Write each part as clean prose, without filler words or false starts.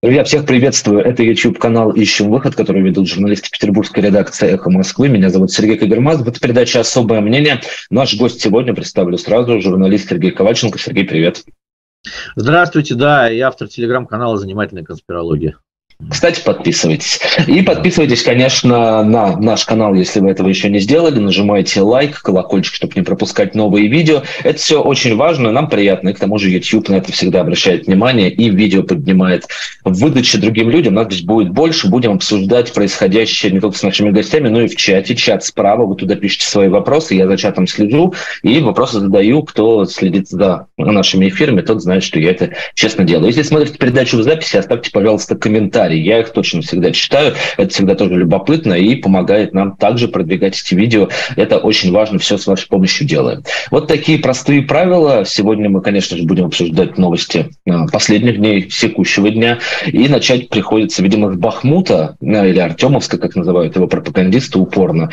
Друзья, всех приветствую. Это YouTube-канал «Ищем выход», который ведут журналисты петербургской редакции «Эхо Москвы». Меня зовут Сергей Кагермазов. Это передача «Особое мнение». Наш гость сегодня, представлю сразу, журналист Сергей Ковальченко. Сергей, привет. Здравствуйте, да, я автор телеграм-канала «Занимательная конспирология». Кстати, подписывайтесь. И подписывайтесь, конечно, на наш канал, если вы этого еще не сделали. Нажимайте лайк, колокольчик, чтобы не пропускать новые видео. Это все очень важно, нам приятно. И к тому же YouTube на это всегда обращает внимание и видео поднимает в выдаче другим людям. Нас здесь будет больше. Будем обсуждать происходящее не только с нашими гостями, но и в чате. Чат справа. Вы туда пишите свои вопросы. Я за чатом слежу и вопросы задаю. Кто следит за нашими эфирами, тот знает, что я это честно делаю. Если смотрите передачу в записи, оставьте, пожалуйста, комментарий. Я их точно всегда читаю, это всегда тоже любопытно и помогает нам также продвигать эти видео. Это очень важно, все с вашей помощью делаем. Вот такие простые правила. Сегодня мы, конечно же, будем обсуждать новости последних дней, текущего дня. И начать приходится, видимо, с Бахмута, или Артемовска, как называют его пропагандисты упорно.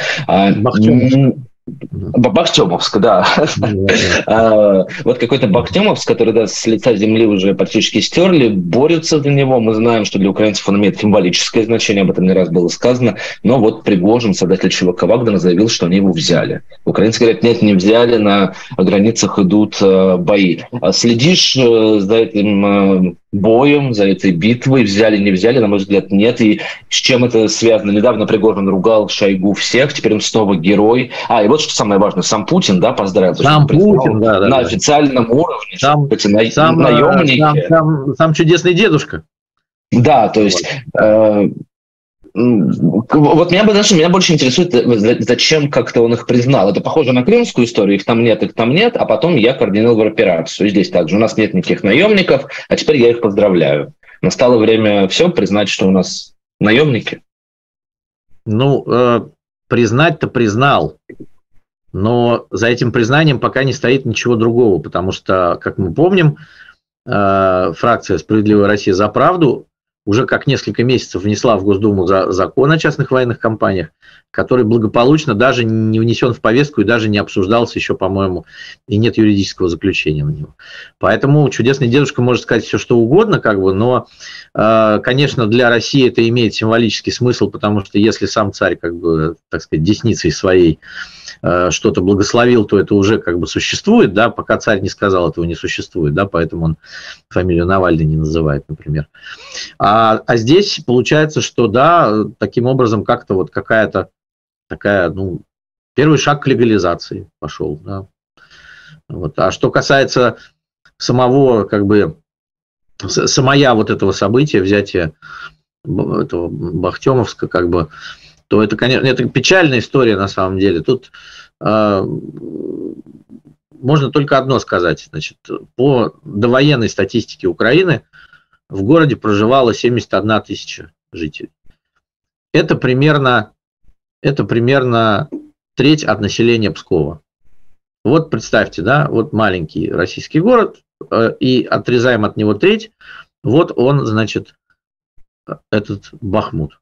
Бахтемовск, да. Вот какой-то Бахтемовск, который с лица земли уже практически стерли, борются за него. Мы знаем, что для украинцев он имеет символическое значение, об этом не раз было сказано. Но вот Пригожин, создатель ЧВК Вагнера, заявил, что они его взяли. Украинцы говорят, нет, не взяли, на границах идут бои. Следишь за этим боем, за этой битвой, взяли, не взяли, на мой взгляд, нет. И с чем это связано? Недавно Пригожин ругал Шойгу всех, теперь он снова герой. И вот что самое важное, сам Путин, да, поздравил. Сам Путин, да. На официальном уровне. Сам наемники. Сам чудесный дедушка. Да, то есть... Вот меня больше интересует, зачем как-то он их признал. Это похоже на крымскую историю, их там нет, а потом я координировал операцию. Здесь также у нас нет никаких наемников, а теперь я их поздравляю. Настало время все признать, что у нас наемники. Признать-то признал, но за этим признанием пока не стоит ничего другого, потому что, как мы помним, фракция «Справедливая Россия за правду» уже как несколько месяцев внесла в Госдуму закон о частных военных компаниях, который благополучно даже не внесен в повестку и даже не обсуждался еще, по-моему, и нет юридического заключения на него. Поэтому чудесный дедушка может сказать все, что угодно, но, конечно, для России это имеет символический смысл, потому что если сам царь, так сказать, десницей своей что-то благословил, то это уже существует, да, пока царь не сказал, этого не существует, да, поэтому он фамилию Навальный не называет, например. А здесь получается, что, да, таким образом как-то вот какая-то такая, первый шаг к легализации пошел, да. Вот. А что касается самого, самая вот этого события, взятия этого Бахтемовска, то это, конечно, это печальная история на самом деле. Тут можно только одно сказать. Значит, по довоенной статистике Украины в городе проживало 71 тысяча жителей. Это примерно треть от населения Пскова. Вот представьте, да, вот маленький российский город, и отрезаем от него треть, вот он, значит, этот Бахмут.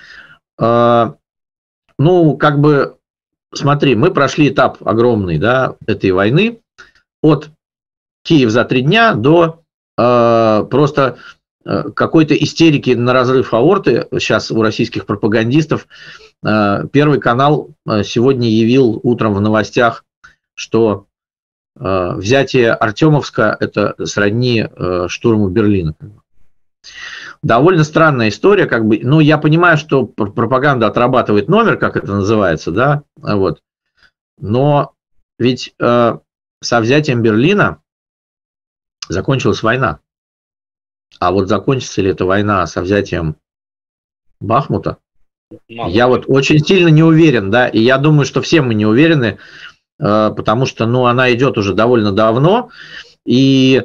Смотри, мы прошли этап огромный, да, этой войны, от Киев за 3 дня до просто какой-то истерики на разрыв аорты. Сейчас у российских пропагандистов Первый канал сегодня явил утром в новостях, что взятие Артемовска – это сродни штурму Берлина. Довольно странная история, я понимаю, что пропаганда отрабатывает номер, как это называется, да, вот. Но ведь со взятием Берлина закончилась война. А вот закончится ли эта война со взятием Бахмута, я вот очень сильно не уверен, да, и я думаю, что все мы не уверены, потому что, она идет уже довольно давно, и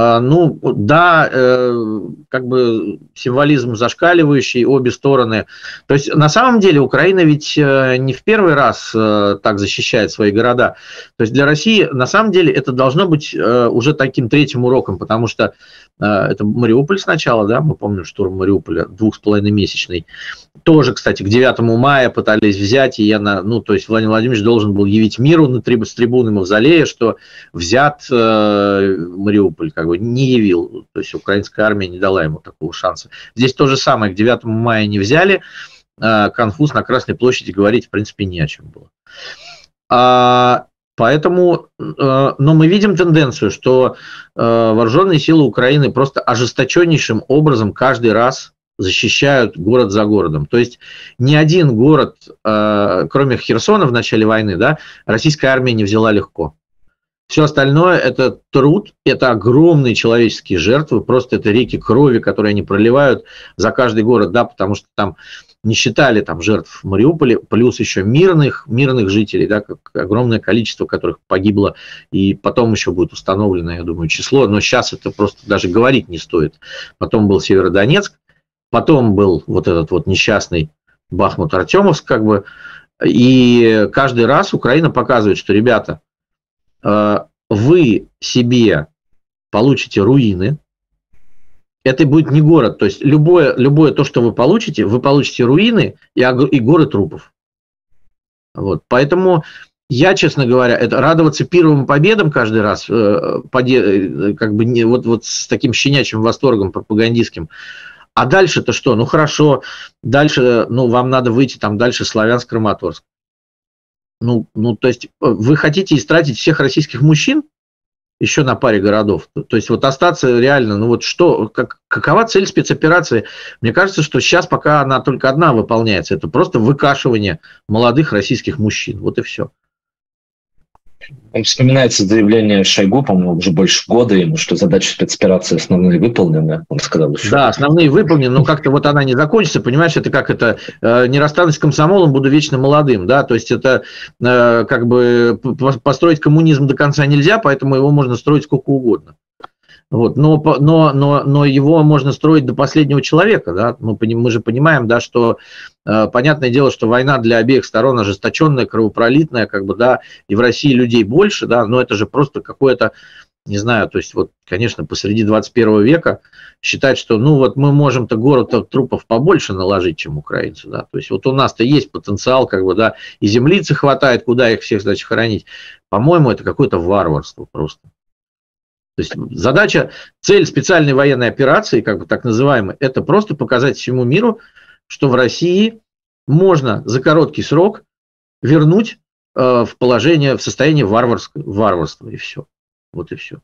символизм зашкаливающий, обе стороны. То есть, на самом деле, Украина ведь не в первый раз так защищает свои города. То есть, для России, на самом деле, это должно быть уже таким третьим уроком, потому что это Мариуполь сначала, да, мы помним штурм Мариуполя, 2,5-месячный. Тоже, кстати, к 9 мая пытались взять, и то есть Владимир Владимирович должен был явить миру с трибуны Мавзолея, что взят Мариуполь, как бы не явил. То есть украинская армия не дала ему такого шанса. Здесь то же самое, к 9 мая не взяли, конфуз на Красной площади говорить, в принципе, не о чем было. Поэтому, но мы видим тенденцию, что вооруженные силы Украины просто ожесточеннейшим образом каждый раз защищают город за городом. То есть ни один город, кроме Херсона в начале войны, да, российская армия не взяла легко. Все остальное – это труд, это огромные человеческие жертвы, просто это реки крови, которые они проливают за каждый город, да, потому что там не считали там жертв в Мариуполе, плюс еще мирных жителей, да, как огромное количество, которых погибло, и потом еще будет установлено, я думаю, число, но сейчас это просто даже говорить не стоит. Потом был Северодонецк, потом был вот этот вот несчастный Бахмут-Артемовск, как бы, и каждый раз Украина показывает, что, ребята, вы себе получите руины, это будет не город, то есть любое то, что вы получите руины и горы трупов. Вот. Поэтому я, честно говоря, это радоваться первым победам каждый раз, как бы вот с таким щенячьим восторгом пропагандистским. А дальше-то что? Ну хорошо, дальше, вам надо выйти там дальше Славянск, Краматорск. То есть вы хотите истратить всех российских мужчин еще на паре городов? То есть вот остаться реально, какова цель спецоперации? Мне кажется, что сейчас пока она только одна выполняется. Это просто выкашивание молодых российских мужчин. Вот и все. Вспоминается заявление Шойгу, по-моему, уже больше года ему, что задачи спецоперации основные выполнены. Он сказал еще. Да, основные выполнены, но как-то вот она не закончится, понимаешь, это как это, не расстанусь с комсомолом, буду вечно молодым, да, то есть это как бы построить коммунизм до конца нельзя, поэтому его можно строить сколько угодно. Вот. Но его можно строить до последнего человека. Да? Мы же понимаем, да, что понятное дело, что война для обеих сторон ожесточенная, кровопролитная, как бы, да, и в России людей больше, да, но это же просто какое-то, не знаю, то есть вот, конечно, посреди 21 века считать, что мы можем-то город трупов побольше наложить, чем украинцы, да, то есть вот у нас-то есть потенциал, как бы, да, и землицы хватает, куда их всех, значит, хоронить. По-моему, это какое-то варварство просто. То есть задача, цель специальной военной операции, как бы так называемой, это просто показать всему миру, что в России можно за короткий срок вернуть в положение, в состояние варварства, и все. Вот и все.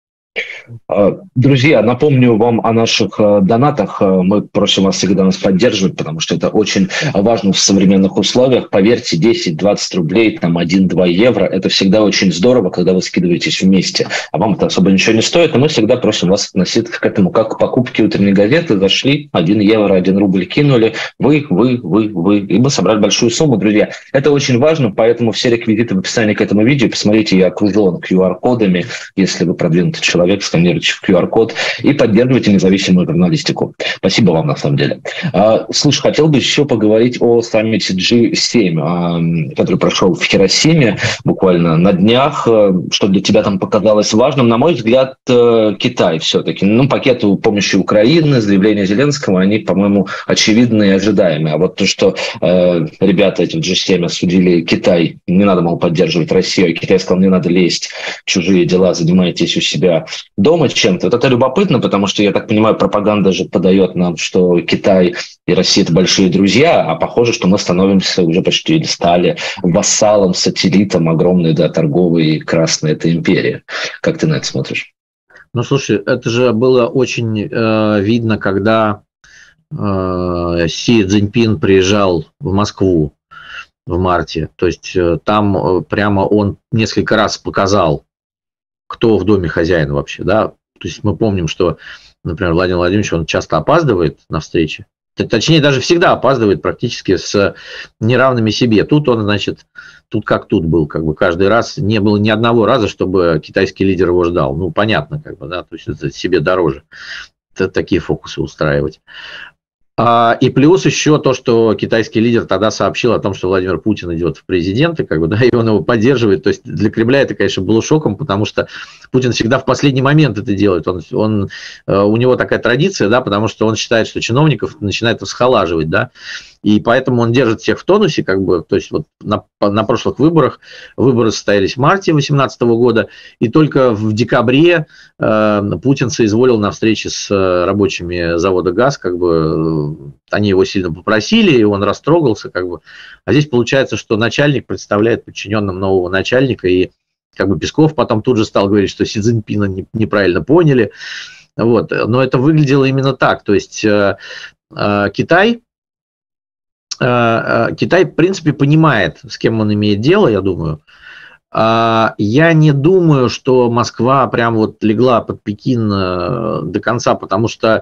Друзья, напомню вам о наших донатах. Мы просим вас всегда нас поддерживать, потому что это очень важно в современных условиях. Поверьте, 10-20 рублей, там 1-2 евро, это всегда очень здорово, когда вы скидываетесь вместе. А вам это особо ничего не стоит, но мы всегда просим вас относиться к этому, как к покупке утренней газеты. Зашли, 1 евро, 1 рубль кинули, вы, и мы собрали большую сумму, друзья. Это очень важно, поэтому все реквизиты в описании к этому видео. Посмотрите, я окружен QR-кодами, если вы продвинутый человек, сканируйте QR-код и поддерживайте независимую журналистику. Спасибо вам, на самом деле. Слушай, хотел бы еще поговорить о саммите G7, который прошел в Хиросиме буквально на днях. Что для тебя там показалось важным? На мой взгляд, Китай все-таки. Пакет помощи Украины, заявление Зеленского, они, по-моему, очевидны и ожидаемые. А вот то, что ребята эти в G7 осудили Китай, не надо, мол, поддерживать Россию, а Китай сказал, не надо лезть в чужие дела, занимайтесь у себя дома чем-то. Вот это любопытно, потому что, я так понимаю, пропаганда же подает нам, что Китай и Россия – это большие друзья, а похоже, что мы становимся уже почти или стали вассалом, сателлитом огромной, да, торговой и красной этой империи. Как ты на это смотришь? Слушай, это же было очень видно, когда Си Цзиньпин приезжал в Москву в марте. То есть там прямо он несколько раз показал, кто в доме хозяин вообще, да. То есть мы помним, что, например, Владимир Владимирович, он часто опаздывает на встречи. Точнее, даже всегда опаздывает практически с неравными себе. Тут он, значит, тут как тут был, как бы каждый раз не было ни одного раза, чтобы китайский лидер его ждал. Понятно, как бы, да, то есть это себе дороже такие фокусы устраивать. И плюс еще то, что китайский лидер тогда сообщил о том, что Владимир Путин идет в президенты, как бы, да, и он его поддерживает. То есть для Кремля это, конечно, было шоком, потому что Путин всегда в последний момент это делает. У него такая традиция, да, потому что он считает, что чиновников начинает расхолаживать, да. И поэтому он держит всех в тонусе, как бы, то есть вот на прошлых выборах, выборы состоялись в марте 2018 года, и только в декабре Путин соизволил на встрече с рабочими завода ГАЗ, как бы, они его сильно попросили, и он растрогался, как бы. А здесь получается, что начальник представляет подчиненным нового начальника, и как бы Песков потом тут же стал говорить, что Си Цзиньпина неправильно поняли. Вот. Но это выглядело именно так. То есть Китай, в принципе, понимает, с кем он имеет дело, я думаю. Я не думаю, что Москва прям вот легла под Пекин до конца, потому что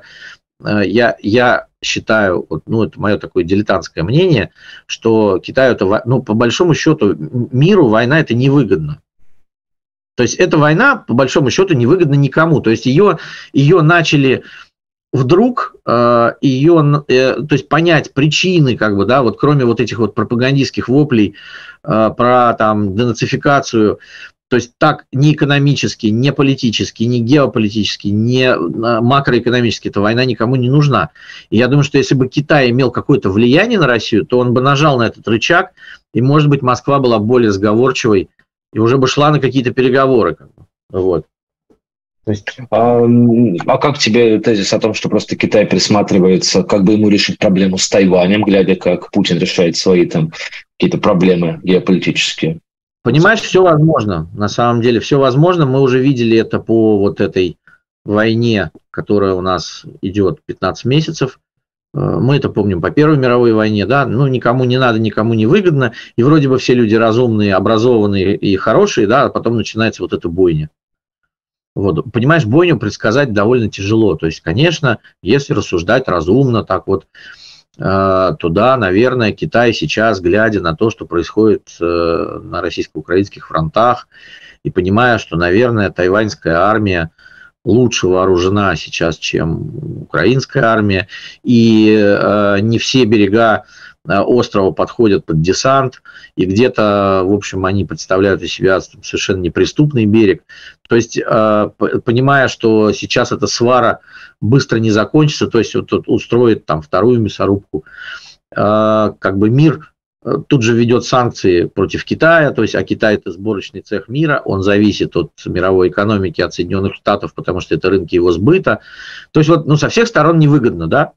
я считаю, ну, это мое такое дилетантское мнение, что Китаю это, ну, по большому счету, миру война это невыгодно. То есть эта война, по большому счету, невыгодна никому. То есть ее начали вдруг, то есть понять причины, как бы, да, вот кроме вот этих вот пропагандистских воплей про там денацификацию, то есть так ни экономически, ни политически, ни геополитически, ни макроэкономически эта война никому не нужна. И я думаю, что если бы Китай имел какое-то влияние на Россию, то он бы нажал на этот рычаг, и, может быть, Москва была более сговорчивой, и уже бы шла на какие-то переговоры. Как бы. Вот. То есть, а как тебе тезис о том, что просто Китай присматривается, как бы ему решить проблему с Тайванем, глядя, как Путин решает свои там какие-то проблемы геополитические? Понимаешь, все возможно. На самом деле все возможно. Мы уже видели это по вот этой войне, которая у нас идет 15 месяцев. Мы это помним по Первой мировой войне, да, ну, никому не надо, никому не выгодно, и вроде бы все люди разумные, образованные и хорошие, да, а потом начинается вот эта бойня. Вот, понимаешь, бойню предсказать довольно тяжело, то есть, конечно, если рассуждать разумно, так вот, то да, наверное, Китай сейчас, глядя на то, что происходит на российско-украинских фронтах, и понимая, что, наверное, тайваньская армия лучше вооружена сейчас, чем украинская армия, и не все берега острова подходят под десант, и где-то, в общем, они представляют из себя совершенно неприступный берег. То есть, понимая, что сейчас эта свара быстро не закончится, то есть вот устроит там вторую мясорубку, как бы мир тут же ведет санкции против Китая, то есть, а Китай – это сборочный цех мира, он зависит от мировой экономики, от Соединенных Штатов, потому что это рынки его сбыта. То есть, вот, ну, со всех сторон невыгодно, да?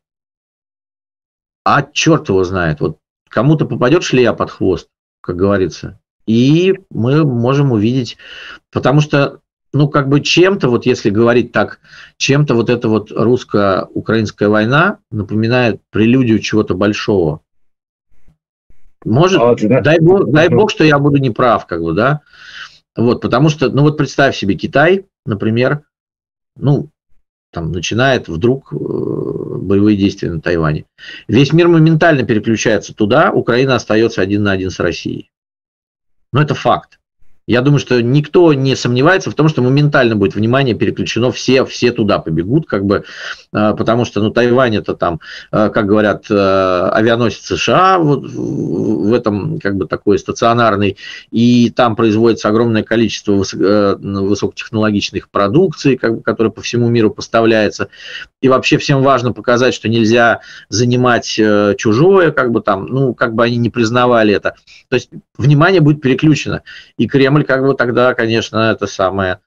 А черт его знает, вот кому-то попадет шлея под хвост, как говорится, и мы можем увидеть, потому что, ну, как бы чем-то, вот если говорить так, чем-то вот эта вот русско-украинская война напоминает прелюдию чего-то большого. Может, дай бог, что я буду неправ, как бы, да. Вот, потому что, ну вот представь себе, Китай, например, ну, там начинает вдруг боевые действия на Тайване. Весь мир моментально переключается туда, Украина остается один на один с Россией. Но это факт. Я думаю, что никто не сомневается в том, что моментально будет внимание переключено, все туда побегут, как бы, потому что, ну, Тайвань это там, как говорят, авианосец США, вот в этом, как бы, такой стационарный, и там производится огромное количество высокотехнологичных продукций, как бы, которая по всему миру поставляется, и вообще всем важно показать, что нельзя занимать чужое, как бы там, ну, как бы они не признавали это. То есть внимание будет переключено, и Кремль как бы тогда, конечно, это самое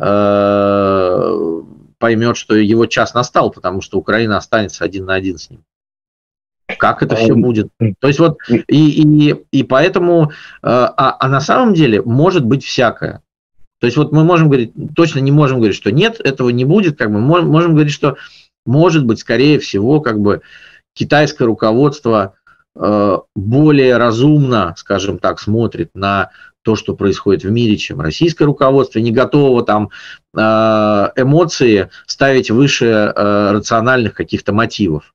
поймет, что его час настал, потому что Украина останется один на один с ним. Как это все будет? То есть вот и поэтому, а на самом деле может быть всякое. То есть вот мы можем говорить, точно не можем говорить, что нет, этого не будет, как бы можем говорить, что может быть, скорее всего, как бы китайское руководство более разумно, скажем так, смотрит на то, что происходит в мире, чем российское руководство, не готово там эмоции ставить выше рациональных каких-то мотивов.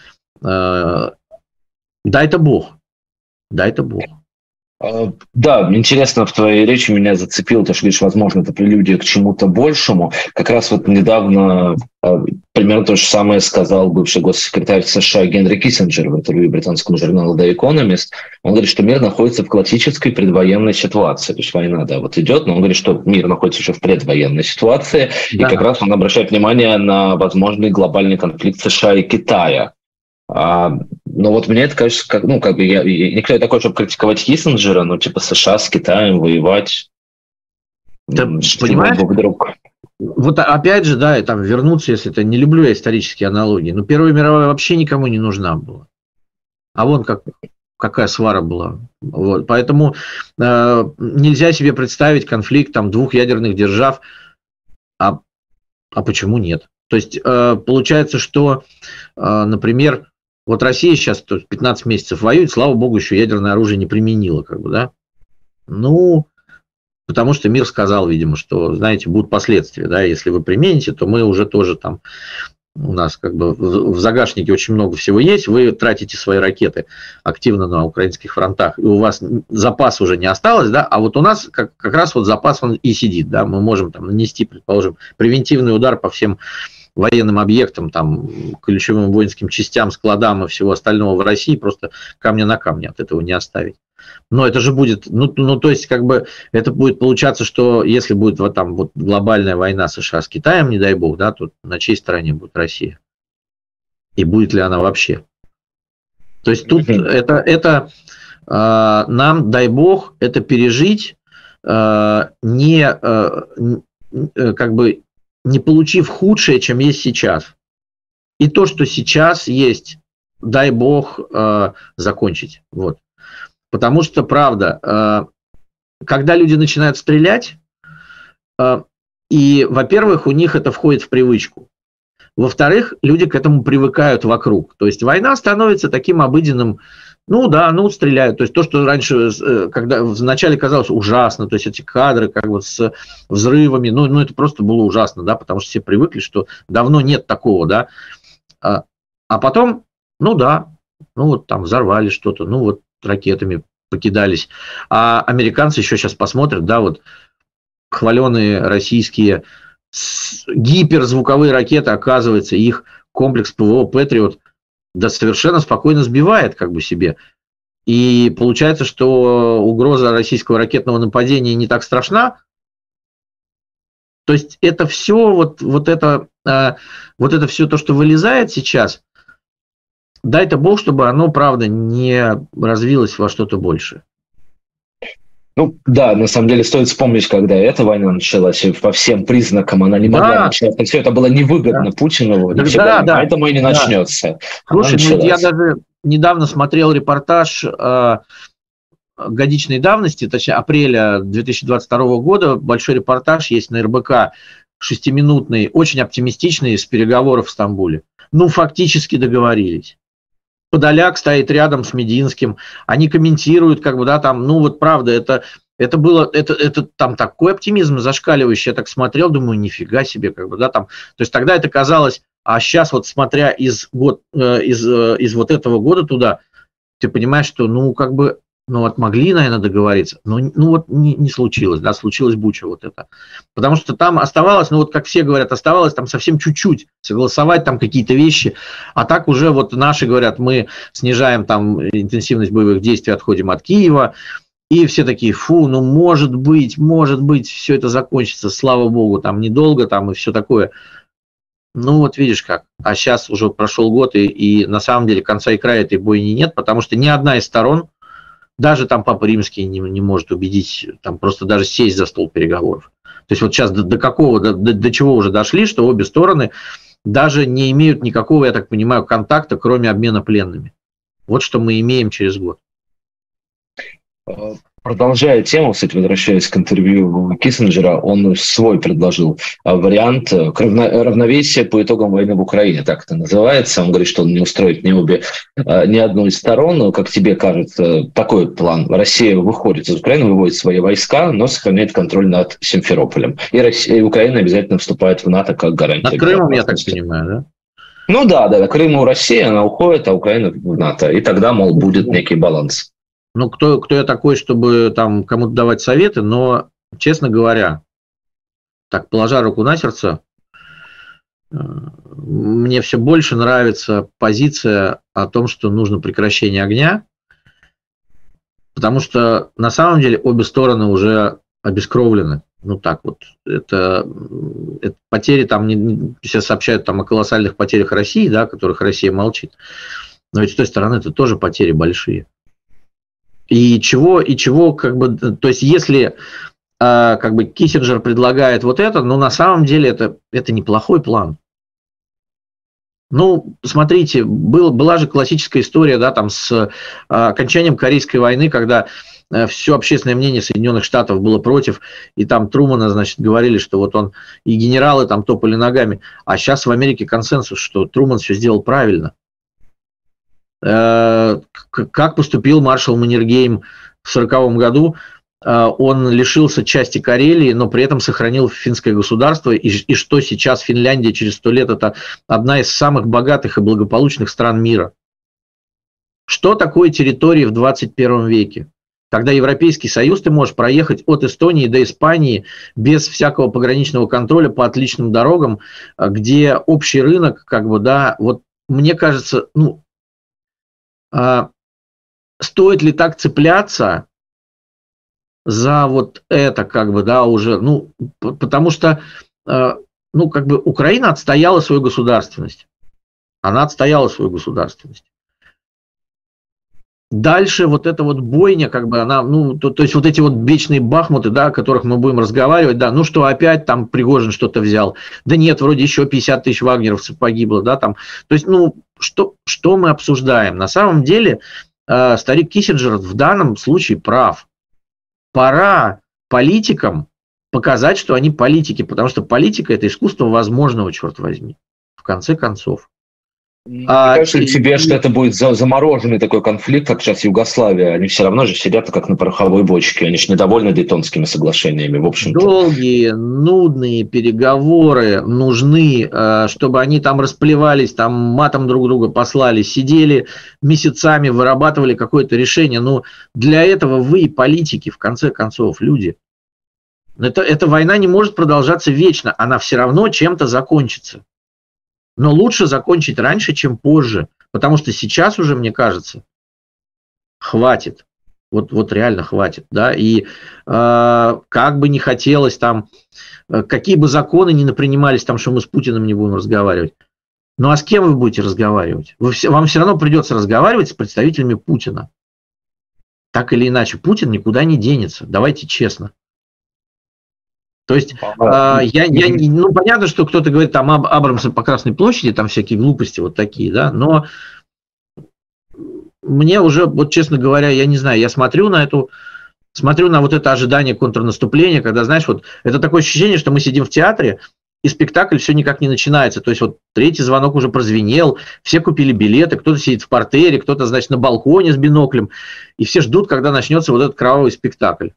Дай-то Бог. Дай-то Бог. Да, интересно, в твоей речи меня зацепило то, что говоришь, возможно, это прелюдия к чему-то большему. Как раз вот недавно примерно то же самое сказал бывший госсекретарь США Генри Киссинджер в интервью британскому журналу The Economist. Он говорит, что мир находится в классической предвоенной ситуации. То есть война, да, вот идет, но он говорит, что мир находится уже в предвоенной ситуации. Да. И как раз он обращает внимание на возможный глобальный конфликт США и Китая. Но вот мне это кажется, никто не такой, чтобы критиковать Киссинджера, но типа США с Китаем воевать. Ты понимаешь? Вдруг. Вот опять же, да, и там вернуться, если это не люблю я исторические аналогии, но Первая мировая вообще никому не нужна была. А вон какая свара была. Вот. Поэтому нельзя себе представить конфликт там, двух ядерных держав. А почему нет? То есть получается, что, например, вот Россия сейчас 15 месяцев воюет, слава богу, еще ядерное оружие не применила, как бы, да? Ну, потому что мир сказал, видимо, что, знаете, будут последствия, да, если вы примените, то мы уже тоже там, у нас как бы в загашнике очень много всего есть, вы тратите свои ракеты активно на украинских фронтах, и у вас запас уже не осталось, да, а вот у нас как раз вот запас он и сидит, да, мы можем там нанести, предположим, превентивный удар по всем военным объектам, там, ключевым воинским частям, складам и всего остального в России, просто камня на камне от этого не оставить. Но это же будет, то есть, как бы, это будет получаться, что если будет вот там вот глобальная война США с Китаем, не дай бог, да, то на чьей стороне будет Россия? И будет ли она вообще? То есть, тут это нам, дай бог, это пережить, не получив худшее, чем есть сейчас. И то, что сейчас есть, дай бог, закончить. Вот. Потому что, правда, когда люди начинают стрелять, и, во-первых, у них это входит в привычку. Во-вторых, люди к этому привыкают вокруг. То есть война становится таким обыденным, стреляют. То есть то, что раньше, когда вначале казалось ужасно, то есть эти кадры как вот с взрывами, это просто было ужасно, да, потому что все привыкли, что давно нет такого, да. А потом, там взорвали что-то, ракетами покидались. А американцы еще сейчас посмотрят, да, вот хваленые российские гиперзвуковые ракеты, оказывается, их комплекс ПВО «Патриот» да совершенно спокойно сбивает как бы себе. И получается, что угроза российского ракетного нападения не так страшна. То есть это все, вот это все то, что вылезает сейчас, дай-то Бог, чтобы оно, правда, не развилось во что-то большее. Да, на самом деле стоит вспомнить, когда эта война началась, и по всем признакам она не могла начаться. Все это было невыгодно Путину, поэтому и не начнется. Слушай, я даже недавно смотрел репортаж годичной давности, точнее, апреля 2022 года, большой репортаж есть на РБК, 6-минутный, очень оптимистичный, с переговоров в Стамбуле. Фактически договорились. Подоляк стоит рядом с Мединским, они комментируют, как бы, да, там, правда, это было, там такой оптимизм зашкаливающий, я так смотрел, думаю, нифига себе, как бы, да, там, то есть тогда это казалось, а сейчас вот смотря из вот этого года туда, ты понимаешь, что, могли, наверное, договориться, но не случилось, да, случилось Буча вот это. Потому что там оставалось, как все говорят, оставалось там совсем чуть-чуть согласовать там какие-то вещи, а так уже вот наши говорят, мы снижаем там интенсивность боевых действий, отходим от Киева, и все такие, может быть, все это закончится, слава богу, там недолго, там и все такое. Видишь как. А сейчас уже прошел год, и на самом деле конца и края этой бойни нет, потому что ни одна из сторон, даже там Папа Римский не может убедить, там просто даже сесть за стол переговоров. То есть вот сейчас до чего уже дошли, что обе стороны даже не имеют никакого, я так понимаю, контакта, кроме обмена пленными. Вот что мы имеем через год. Продолжая тему, кстати, возвращаясь к интервью Киссинджера, он свой предложил вариант равновесия по итогам войны в Украине, так это называется. Он говорит, что он не устроит ни одну из сторон, но, как тебе кажется, такой план. Россия выходит из Украины, выводит свои войска, но сохраняет контроль над Симферополем. И Украина обязательно вступает в НАТО как гарантия. Над Крымом, я так понимаю, да? Да, Крым у России, она уходит, а Украина в НАТО. И тогда, будет некий баланс. Кто я такой, чтобы там кому-то давать советы, но, честно говоря, так, положа руку на сердце, мне все больше нравится позиция о том, что нужно прекращение огня, потому что на самом деле обе стороны уже обескровлены. Это потери, там все сообщают там о колоссальных потерях России, да, о которых Россия молчит. Но ведь с той стороны это тоже потери большие. И чего, как бы, то есть если как бы Киссинджер предлагает вот это, но на самом деле это неплохой план. Ну, смотрите, была же классическая история, да, там с окончанием Корейской войны, когда все общественное мнение Соединенных Штатов было против, и там Трумана, значит, говорили, что вот он, и генералы там топали ногами, а сейчас в Америке консенсус, что Труман все сделал правильно. Как поступил маршал Маннергейм в 1940 году? Он лишился части Карелии, но при этом сохранил финское государство, и что сейчас Финляндия через 100 лет – это одна из самых богатых и благополучных стран мира. Что такое территории в 21 веке? Когда Европейский Союз, ты можешь проехать от Эстонии до Испании без всякого пограничного контроля по отличным дорогам, где общий рынок, как бы, да, вот мне кажется, ну, стоит ли так цепляться за вот это, как бы, да, уже, ну, потому что, ну, как бы Украина отстояла свою государственность. Она отстояла свою государственность. Дальше вот эта вот бойня, как бы она, ну, то есть вот эти вот вечные бахмуты, да, о которых мы будем разговаривать, да, ну что, опять там Пригожин что-то взял? Да нет, вроде еще 50 тысяч вагнеровцев погибло, да, там. То есть, ну, что мы обсуждаем? На самом деле старик Киссинджер в данном случае прав. Пора политикам показать, что они политики, потому что политика – это искусство возможного, черт возьми, в конце концов. Кажется ли тебе, что это будет замороженный такой конфликт, как сейчас Югославия? Они все равно же сидят как на пороховой бочке, они же недовольны Дейтонскими соглашениями, в общем-то. Долгие, нудные переговоры нужны, чтобы они там расплевались, там матом друг друга послали, сидели месяцами, вырабатывали какое-то решение. Но для этого вы политики, в конце концов, люди. Эта война не может продолжаться вечно, она все равно чем-то закончится. Но лучше закончить раньше, чем позже, потому что сейчас уже, мне кажется, хватит. Вот реально хватит. Да? И как бы не хотелось там, какие бы законы ни напринимались, там, что мы с Путиным не будем разговаривать. Ну а с кем вы будете разговаривать? Вам все равно придется разговаривать с представителями Путина. Так или иначе, Путин никуда не денется. Давайте честно. То есть, ну, понятно, что кто-то говорит, там, Абрамса по Красной площади, там всякие глупости вот такие, да, но мне уже, вот честно говоря, я не знаю, я смотрю на вот это ожидание контрнаступления, когда, знаешь, вот это такое ощущение, что мы сидим в театре, и спектакль все никак не начинается. То есть, вот третий звонок уже прозвенел, все купили билеты, кто-то сидит в партере, кто-то, значит, на балконе с биноклем, и все ждут, когда начнется вот этот кровавый спектакль.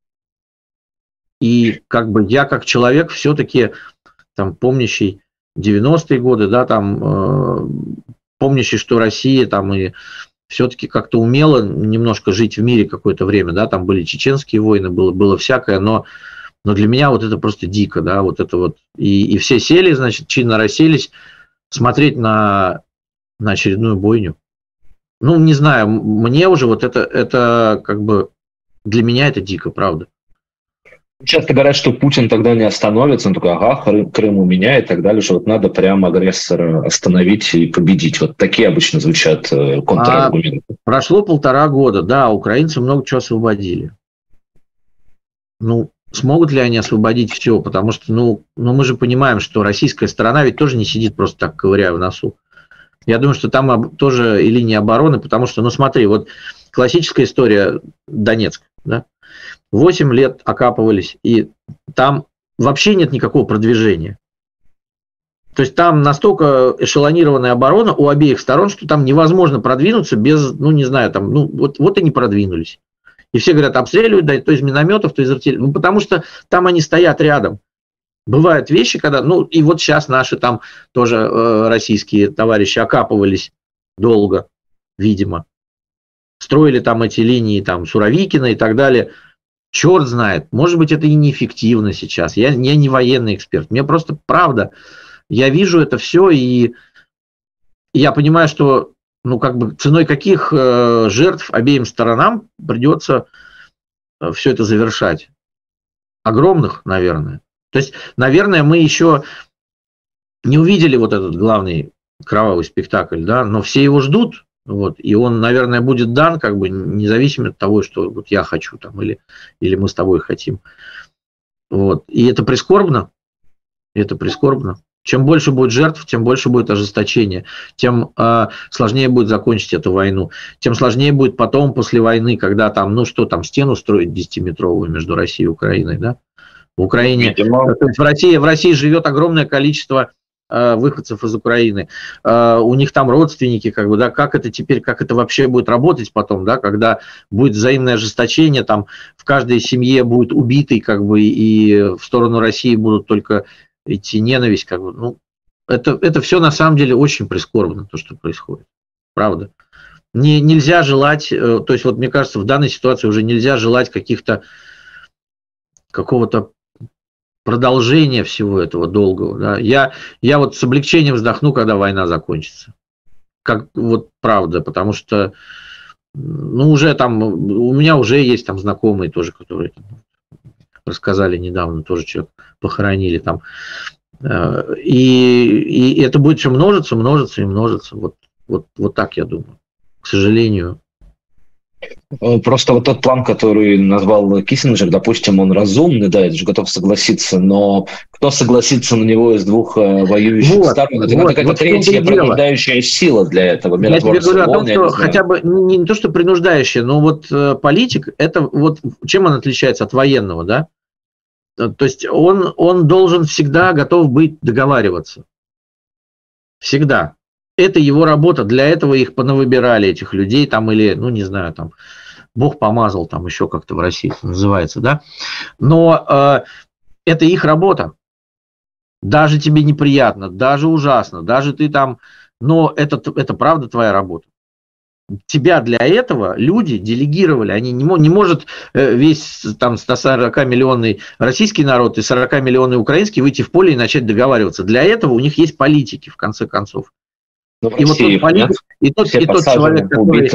И как бы я как человек все-таки там помнящий 90-е годы, да, там помнящий, что Россия там и все-таки как-то умела немножко жить в мире какое-то время, да, там были чеченские войны, было всякое, но для меня вот это просто дико, да, вот это вот. И все сели, значит, чинно расселись смотреть на очередную бойню. Ну, не знаю, мне уже вот это как бы для меня это дико, правда. Часто говорят, что Путин тогда не остановится, он такой, ага, Крым у меня и так далее, что вот надо прямо агрессора остановить и победить. Вот такие обычно звучат контраргументы. Прошло 1,5 года, да, украинцы много чего освободили. Ну, смогут ли они освободить все? Потому что, ну мы же понимаем, что российская сторона ведь тоже не сидит просто так, ковыряя в носу. Я думаю, что там тоже и линия обороны, потому что, ну смотри, вот классическая история Донецк, да? 8 лет окапывались, и там вообще нет никакого продвижения. То есть там настолько эшелонированная оборона у обеих сторон, что там невозможно продвинуться без, ну не знаю, там, ну вот и не продвинулись. И все говорят, обстреливают, да, то из минометов, то из артиллерии. Ну потому что там они стоят рядом. Бывают вещи, когда, ну и вот сейчас наши там тоже российские товарищи окапывались долго, видимо. Строили там эти линии, там, Суровикина и так далее. Черт знает, может быть, это и неэффективно сейчас. Я не военный эксперт. Мне просто правда, я вижу это все, и я понимаю, что ну, как бы ценой каких жертв обеим сторонам придется все это завершать. Огромных, наверное. То есть, наверное, мы еще не увидели вот этот главный кровавый спектакль, да, но все его ждут. Вот. И он, наверное, будет дан как бы независимо от того, что вот я хочу там, или мы с тобой хотим. Вот. И это прискорбно. Чем больше будет жертв, тем больше будет ожесточения, тем сложнее будет закончить эту войну, тем сложнее будет потом, после войны, когда там, ну что там, стену строить 10-метровую между Россией и Украиной, да? В Украине, в России живет огромное количество выходцев из Украины, у них там родственники, как бы, да, как это вообще будет работать потом, да, когда будет взаимное ожесточение, там в каждой семье будет убитый, как бы, и в сторону России будут только идти ненависть, как бы, ну, это все на самом деле очень прискорбно, то, что происходит, правда. Нельзя желать, то есть вот мне кажется, в данной ситуации уже нельзя желать какого-то продолжения всего этого долгого. Да. Я вот с облегчением вздохну, когда война закончится. Как вот правда, потому что, ну, уже там, у меня уже есть там знакомые тоже, которые рассказали недавно, тоже человек похоронили там. И это будет все множиться. Вот так я думаю. К сожалению. Просто вот тот план, который назвал Киссинджер, допустим, он разумный, да, я даже готов согласиться, но кто согласится на него из двух воюющих сторон? Это какая-то третья принуждающая сила для этого. Я тебе говорю о том, что хотя бы не то, что принуждающая, но вот политик, это вот чем он отличается от военного, да? То есть он должен всегда готов быть договариваться. Всегда. Это его работа, для этого их понавыбирали, этих людей, там, или, ну, не знаю, там, Бог помазал, там, еще как-то в России это называется, да, но это их работа, даже тебе неприятно, даже ужасно, даже ты там, но это правда твоя работа. Тебя для этого люди делегировали, они не может весь там 140-миллионный российский народ и 40-миллионный украинский выйти в поле и начать договариваться. Для этого у них есть политики, в конце концов. И вот тот политик, и тот человек,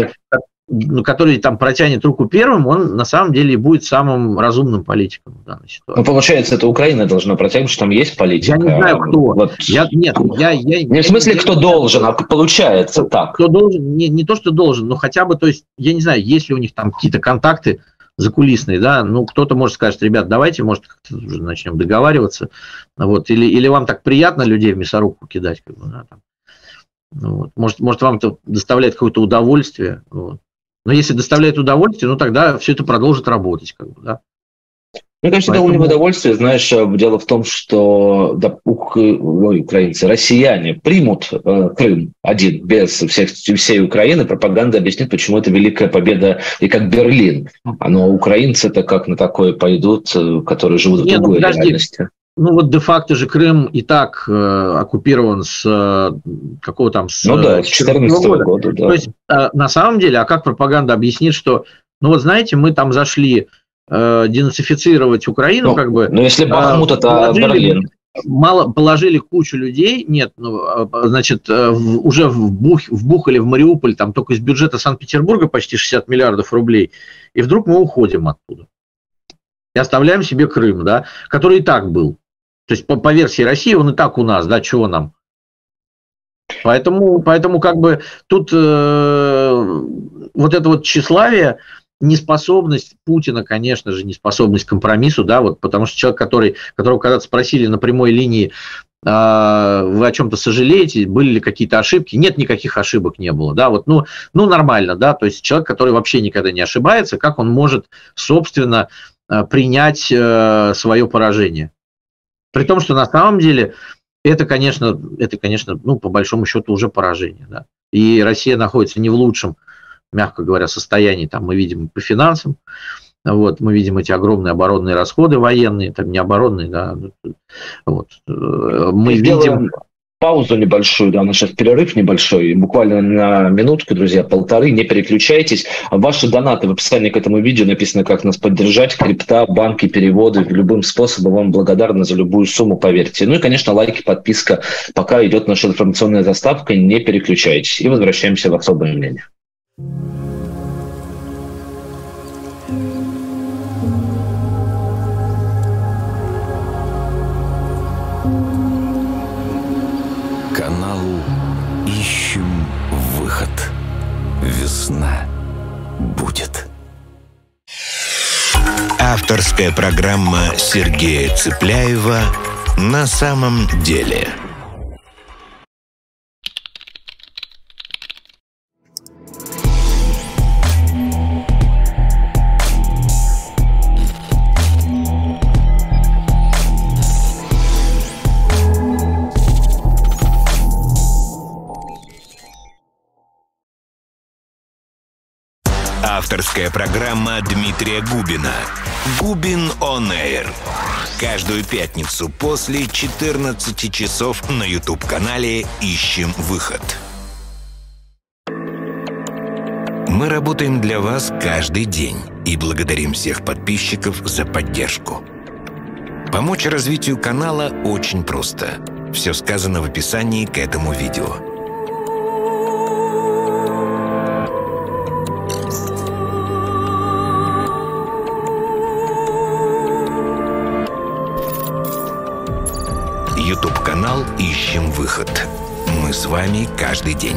который там протянет руку первым, он на самом деле будет самым разумным политиком в данной ситуации. Ну, получается, это Украина должна протягивать, что там есть политика. Я не знаю, кто. Вот. Не в смысле, кто должен, а получается так. Кто должен, не то, что должен, но хотя бы, то есть, я не знаю, есть ли у них там какие-то контакты закулисные, да, ну, кто-то может сказать, ребят, давайте, может, как-то уже начнем договариваться, вот, или вам так приятно людей в мясорубку кидать, как бы, да, там. Вот. Может, вам это доставляет какое-то удовольствие. Вот. Но если доставляет удовольствие, ну тогда все это продолжит работать. Как бы, да. Мне кажется, это не в удовольствие. Знаешь, дело в том, что украинцы, россияне примут Крым один, без всей Украины. Пропаганда объяснит, почему это великая победа и как Берлин. Но украинцы это как на такое пойдут, которые живут в другой реальности. Ну вот де-факто же Крым и так оккупирован с какого там... с 14 года. Да. То есть на самом деле, а как пропаганда объяснит, что, ну вот знаете, мы там зашли денацифицировать Украину, как бы... Ну если Бахмут, это Берлин. Положили кучу людей, нет, значит, уже вбухали в Мариуполь, там только из бюджета Санкт-Петербурга почти 60 миллиардов рублей, и вдруг мы уходим оттуда. И оставляем себе Крым, да, который и так был. То есть, по версии России, он и так у нас, да, чего нам? Поэтому как бы тут вот это вот тщеславие, неспособность Путина, конечно же, неспособность к компромиссу, да, вот, потому что человек, которого когда-то спросили на прямой линии, вы о чем-то сожалеете, были ли какие-то ошибки? Нет, никаких ошибок не было, да, вот, ну нормально, да, то есть человек, который вообще никогда не ошибается, как он может, собственно, принять свое поражение? При том, что на самом деле это, конечно, ну, по большому счету уже поражение. Да? И Россия находится не в лучшем, мягко говоря, состоянии. Там мы видим по финансам, вот, мы видим эти огромные оборонные расходы военные, там не оборонные, да. Вот. Мы видим... Паузу небольшую, да, у нас сейчас перерыв небольшой, буквально на минутку, друзья, полторы, не переключайтесь. Ваши донаты в описании к этому видео написано, как нас поддержать, крипта, банки, переводы, любым способом вам благодарны за любую сумму, поверьте. Ну и, конечно, лайки, подписка, пока идет наша информационная заставка, не переключайтесь. И возвращаемся в особое мнение. Каналу «Ищем выход». весна будет. Авторская программа Сергея Цыпляева «На самом деле». Авторская программа Дмитрия Губина. Губин On Air. Каждую пятницу после 14 часов на YouTube-канале «Ищем выход». Мы работаем для вас каждый день и благодарим всех подписчиков за поддержку. Помочь развитию канала очень просто. Все сказано в описании к этому видео. YouTube-канал «Ищем выход». Мы с вами каждый день.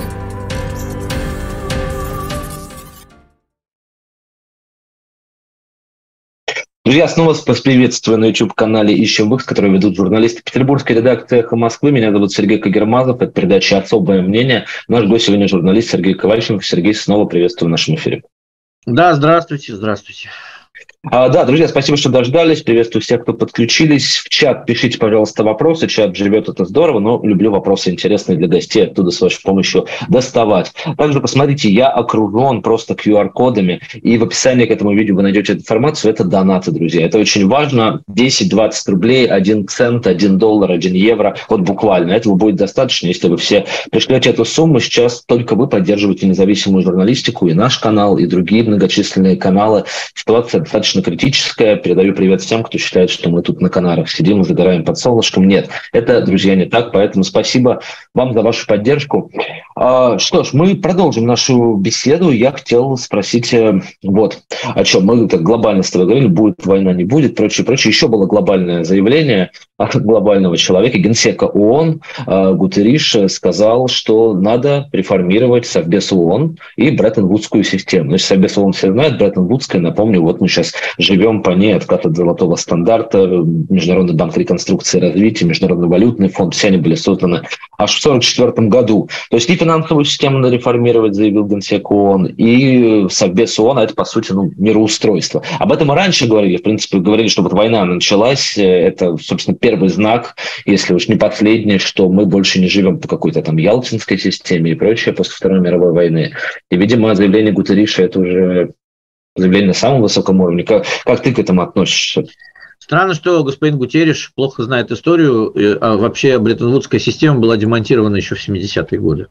Друзья, снова вас приветствую на YouTube-канале «Ищем выход», который ведут журналисты петербургской редакции «Эхо Москвы». Меня зовут Сергей Кагермазов. Это передача «Особое мнение». Наш гость сегодня журналист Сергей Ковальченко. Сергей, снова приветствую в нашем эфире. Да, здравствуйте, здравствуйте. Да, друзья, спасибо, что дождались. Приветствую всех, кто подключились. В чат пишите, пожалуйста, вопросы. Чат живет, это здорово, но люблю вопросы интересные для гостей, оттуда с вашей помощью доставать. Также посмотрите, я окружен просто QR-кодами, и в описании к этому видео вы найдете информацию. Это донаты, друзья. Это очень важно. 10-20 рублей, 1 цент, 1 доллар, 1 евро. Вот буквально. Этого будет достаточно, если вы все пришлете эту сумму. Сейчас только вы поддерживаете независимую журналистику, и наш канал, и другие многочисленные каналы. Ситуация достаточно критическая. Передаю привет всем, кто считает, что мы тут на Канарах сидим, загораем под солнышком. Нет, это, друзья, не так, поэтому спасибо вам за вашу поддержку. Что ж, мы продолжим нашу беседу. Я хотел спросить вот о чем. Мы так глобально с тобой говорили, будет война, не будет, прочее, прочее. Еще было глобальное заявление от глобального человека, генсека ООН Гутерриш сказал, что надо реформировать Совбез ООН и Бреттон-Вудскую систему. Значит, Совбез ООН все знают, Бреттон-Вудская, напомню, вот мы сейчас живем по ней, откат от золотого стандарта, Международный банк реконструкции и развития, Международный валютный фонд, все они были созданы аж в 1944 году. То есть и финансовую систему надо реформировать, заявил генсек ООН, и Совбез ООН, это, по сути, мироустройство. Об этом мы раньше говорили, в принципе, говорили, что вот война началась, это, собственно, первый знак, если уж не последний, что мы больше не живем по какой-то там Ялтинской системе и прочее после Второй мировой войны. И, видимо, заявление Гутерриша – это уже заявление на самом высоком уровне. Как ты к этому относишься? Странно, что господин Гутерриш плохо знает историю. А вообще Бреттон-Вудская система была демонтирована еще в 70-е годы.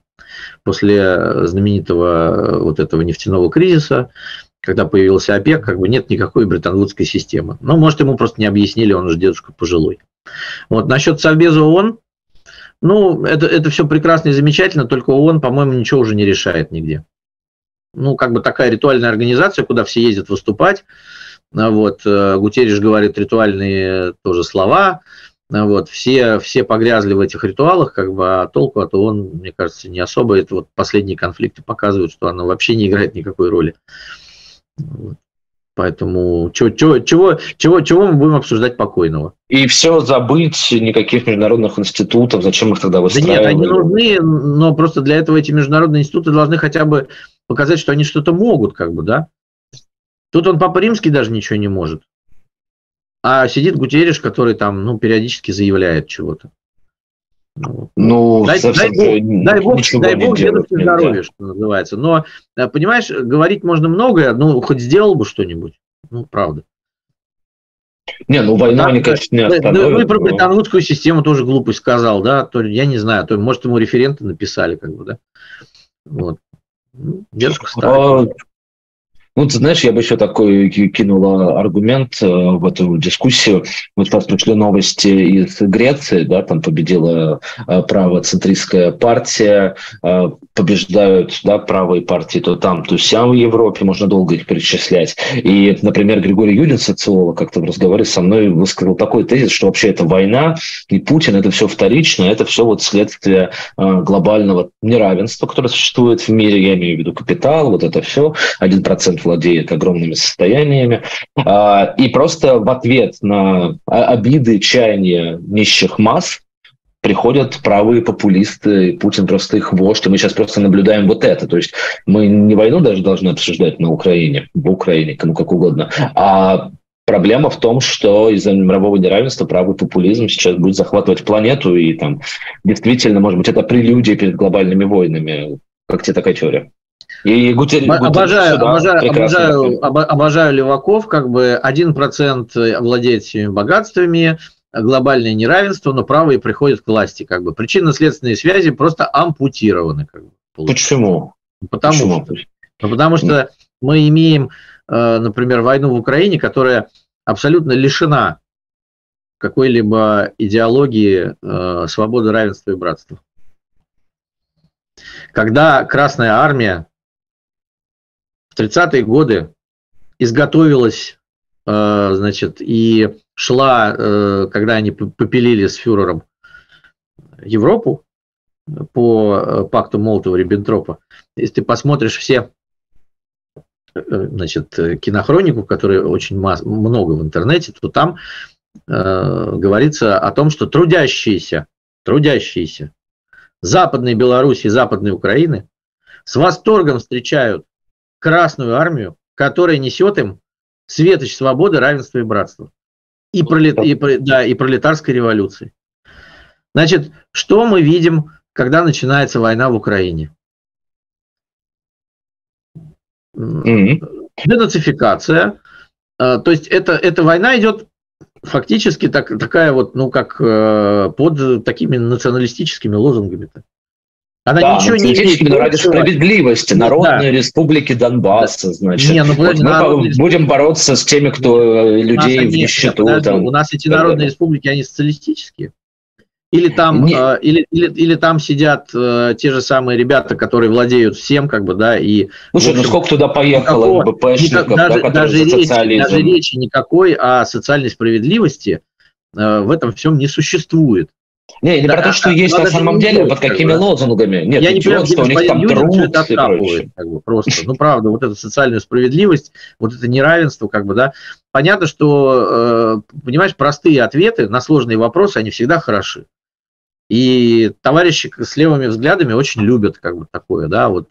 После знаменитого вот этого нефтяного кризиса, когда появился ОПЕК, нет никакой Бреттон-Вудской системы. Но, может, ему просто не объяснили, он уже дедушка пожилой. Вот насчет Совбеза ООН, это все прекрасно и замечательно, только ООН, по-моему, ничего уже не решает нигде. Такая ритуальная организация, куда все ездят выступать. Гутерриш говорит ритуальные тоже слова. Все погрязли в этих ритуалах, а толку от ООН, мне кажется, не особо. Это последние конфликты показывают, что она вообще не играет никакой роли. Поэтому чего мы будем обсуждать покойного? И все забыть, никаких международных институтов, зачем их тогда выстраивать? Да нет, они нужны, но просто для этого эти международные институты должны хотя бы показать, что они что-то могут, да. Тут он Папа Римский даже ничего не может. А сидит Гутерриш, который там, периодически заявляет чего-то. Дай бог дедушке здоровья, что называется. Но, понимаешь, говорить можно многое, хоть сделал бы что-нибудь. Правда. Война они, конечно, не остановят. И про Бреттон-Вудскую систему тоже глупость сказал, да. То, я не знаю, может, ему референты написали, да. Дедушка старый. Ну, ты знаешь, я бы еще такой кинул аргумент в эту дискуссию. Вот сейчас пришли новости из Греции, да, там победила правоцентристская партия, побеждают, да, правые партии то там, то сям в Европе, можно долго их перечислять. И, например, Григорий Юдин, социолог, как-то в разговоре со мной высказал такой тезис, что вообще это война, и Путин — это все вторично, это все вот следствие глобального неравенства, которое существует в мире, я имею в виду капитал, вот это все, 1% владеет огромными состояниями. И просто в ответ на обиды, чаяния нищих масс приходят правые популисты, и Путин просто их вождь, и мы сейчас просто наблюдаем вот это. То есть мы не войну даже должны обсуждать на Украине, в Украине, кому как угодно, а проблема в том, что из-за мирового неравенства правый популизм сейчас будет захватывать планету, и там действительно, может быть, это прелюдия перед глобальными войнами. Как тебе такая теория? И обожаю леваков, как бы 1% владеет всеми богатствами, глобальное неравенство, но правые приходят к власти. Как бы. Причинно-следственные связи просто ампутированы. Как бы, Почему? Потому что мы имеем, например, войну в Украине, которая абсолютно лишена какой-либо идеологии свободы, равенства и братства. Когда Красная Армия в 30-е годы изготовилась, значит, и шла, когда они попилили с фюрером Европу по пакту Молотова-Риббентропа, если ты посмотришь все, значит, кинохронику, которой очень много в интернете, то там говорится о том, что трудящиеся Западной Белоруссии, Западной Украины с восторгом встречают Красную Армию, которая несет им светоч свободы, равенства и братства. И пролетарской революции. Значит, что мы видим, когда начинается война в Украине? Денацификация. То есть эта война идет фактически такая вот, ну, как под такими националистическими лозунгами-то. Она ничего не имеет. Ради справедливости, Народной Республики Донбасса, значит. Мы будем бороться с теми, кто людей в нищету. У нас эти народные республики, они социалистические? Или там, или там сидят те же самые ребята, которые владеют всем, как бы, да, и... Слушай, ну сколько туда поехало БПшников, даже речи никакой о социальной справедливости в этом всем не существует. Не про то, что есть на самом деле, под какими лозунгами. Нет, я не понимаю, что у них там труд как бы, просто. Ну, правда, вот эта социальная справедливость, вот это неравенство, как бы, да. Понятно, что, понимаешь, простые ответы на сложные вопросы, они всегда хороши. И товарищи с левыми взглядами очень любят, как бы, такое, да, вот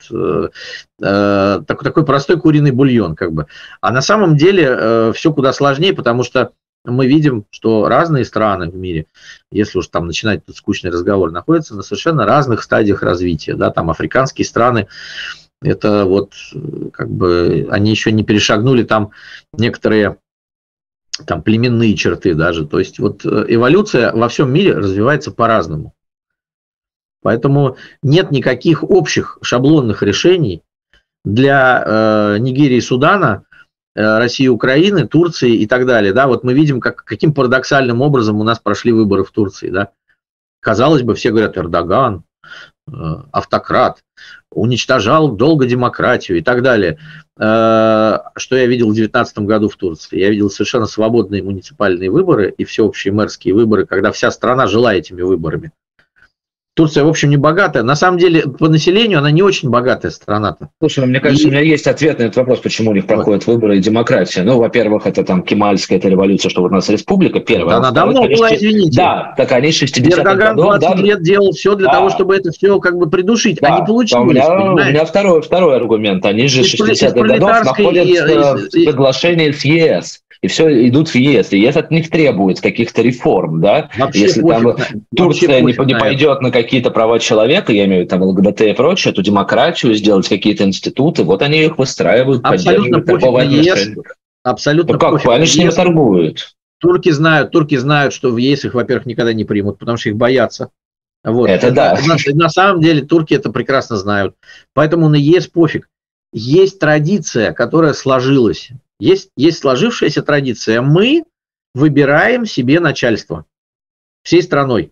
такой простой куриный бульон, как бы. А на самом деле все куда сложнее, потому что мы видим, что разные страны в мире, если уж там начинать тут скучный разговор, находятся на совершенно разных стадиях развития. Да, там африканские страны, это вот как бы они еще не перешагнули там некоторые там племенные черты даже. То есть вот эволюция во всем мире развивается по-разному. Поэтому нет никаких общих шаблонных решений для Нигерии, Судана, России, Украины, Турции и так далее. Да, вот мы видим, каким парадоксальным образом у нас прошли выборы в Турции. Да. Казалось бы, все говорят, Эрдоган, автократ, уничтожал долго демократию и так далее. Что я видел в 2019 году в Турции? Я видел совершенно свободные муниципальные выборы и всеобщие мэрские выборы, когда вся страна жила этими выборами. Турция, в общем, не богатая. На самом деле, по населению она не очень богатая страна-то. Слушай, ну, мне кажется, у меня есть ответ на этот вопрос, почему у них проходят выборы и демократия. Ну, во-первых, это там Кемальская эта революция, что вот у нас республика первая. Она давно была, извините. Да, так они 60-х Эрдоган 20 лет делал все для того, чтобы это все как бы придушить, а не получилось. У меня второй аргумент. Они же 60-х годов находятся в соглашении с ЕС. И все идут в ЕС. И ЕС от них требует каких-то реформ, да? Вообще если там Турция не пойдет на какие-то права человека, я имею в виду там ЛГБТ и прочее, то демократию сделать, какие-то институты, вот они их выстраивают, поддерживают торговые отношения. Абсолютно пофиг. Как? Они с ними торгуют. Турки знают, что в ЕС их, во-первых, никогда не примут, потому что их боятся. Вот. Это да. На самом деле турки это прекрасно знают. Поэтому на ЕС пофиг. есть традиция, которая сложилась. Есть сложившаяся традиция. Мы выбираем себе начальство всей страной.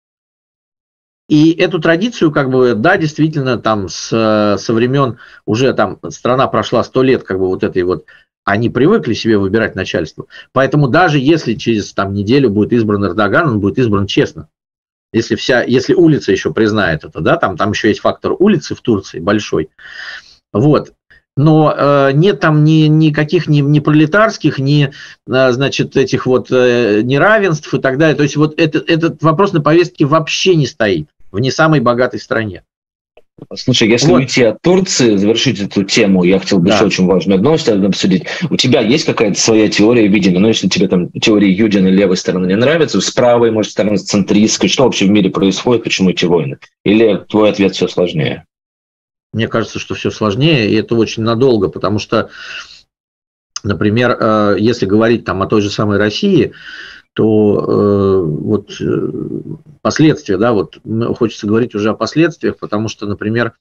И эту традицию, как бы, да, действительно, там со времен уже там страна прошла 100 лет, как бы вот этой вот, они привыкли себе выбирать начальство. Поэтому даже если через там неделю будет избран Эрдоган, он будет избран честно. Если улица еще признает это, да, там еще есть фактор улицы в Турции большой. Вот. Но нет там никаких ни пролетарских, ни, значит, этих вот неравенств и так далее. То есть вот этот вопрос на повестке вообще не стоит в не самой богатой стране. Слушай, если уйти от Турции, завершить эту тему, я хотел бы еще очень важную новость обсудить. У тебя есть какая-то своя теория видения? Ну, если тебе там теория Юдина левой стороны не нравится, с правой, может, стороны центристской, что вообще в мире происходит, почему эти войны? Или твой ответ все сложнее? Мне кажется, что все сложнее, и это очень надолго, потому что, например, если говорить там о той же самой России, то вот последствия, да, вот хочется говорить уже о последствиях, потому что, например,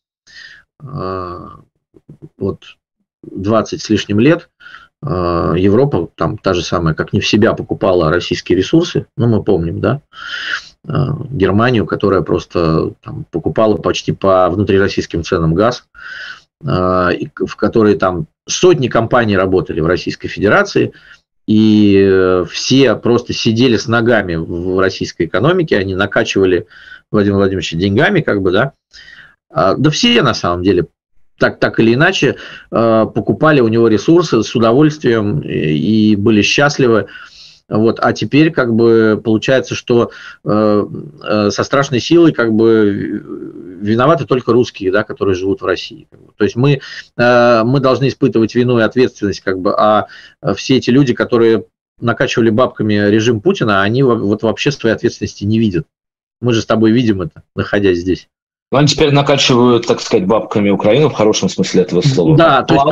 вот 20 с лишним лет Европа, там та же самая, как не в себя покупала российские ресурсы, ну, мы помним, да, Германию, которая просто там покупала почти по внутрироссийским ценам газ, в которой там сотни компаний работали в Российской Федерации, и все просто сидели с ногами в российской экономике, они накачивали Владимира Владимировича деньгами, как бы, да. Да все, на самом деле, так или иначе, покупали у него ресурсы с удовольствием и были счастливы. Вот, а теперь как бы получается, что со страшной силой как бы виноваты только русские, да, которые живут в России. То есть мы должны испытывать вину и ответственность, как бы, а все эти люди, которые накачивали бабками режим Путина, они вот вообще своей ответственности не видят. Мы же с тобой видим это, находясь здесь. Они теперь накачивают, так сказать, бабками Украину в хорошем смысле этого слова. Да, то есть,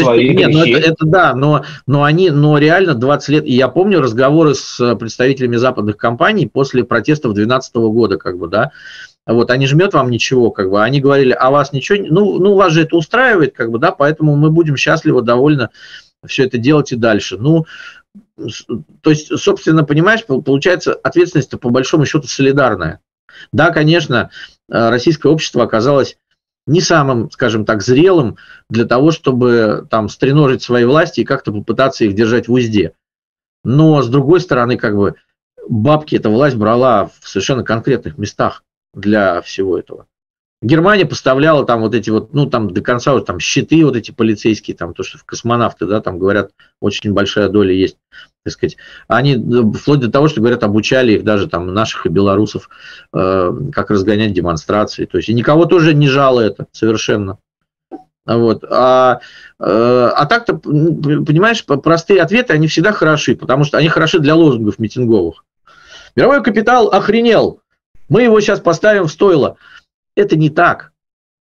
но реально 20 лет, и я помню разговоры с представителями западных компаний после протестов 2012 года, как бы, да, вот, они жмет вам ничего, как бы, они говорили, а вас ничего, ну, вас же это устраивает, как бы, да, поэтому мы будем счастливо, довольно все это делать и дальше. Ну, то есть, собственно, понимаешь, получается, ответственность-то по большому счету солидарная. Да, конечно, российское общество оказалось не самым, скажем так, зрелым для того, чтобы там стреножить свои власти и как-то попытаться их держать в узде. Но, с другой стороны, как бы бабки эта власть брала в совершенно конкретных местах для всего этого. Германия поставляла там вот эти вот, ну, там до конца уже там щиты вот эти полицейские, там то, что в космонавты, да, там говорят, очень большая доля есть, так сказать. Они вплоть до того, что, говорят, обучали их даже там наших и белорусов, как разгонять демонстрации. То есть и никого тоже не жало это совершенно. Вот. А так-то, понимаешь, простые ответы, они всегда хороши, потому что они хороши для лозунгов митинговых. Мировой капитал охренел, мы его сейчас поставим в стойло. Это не так.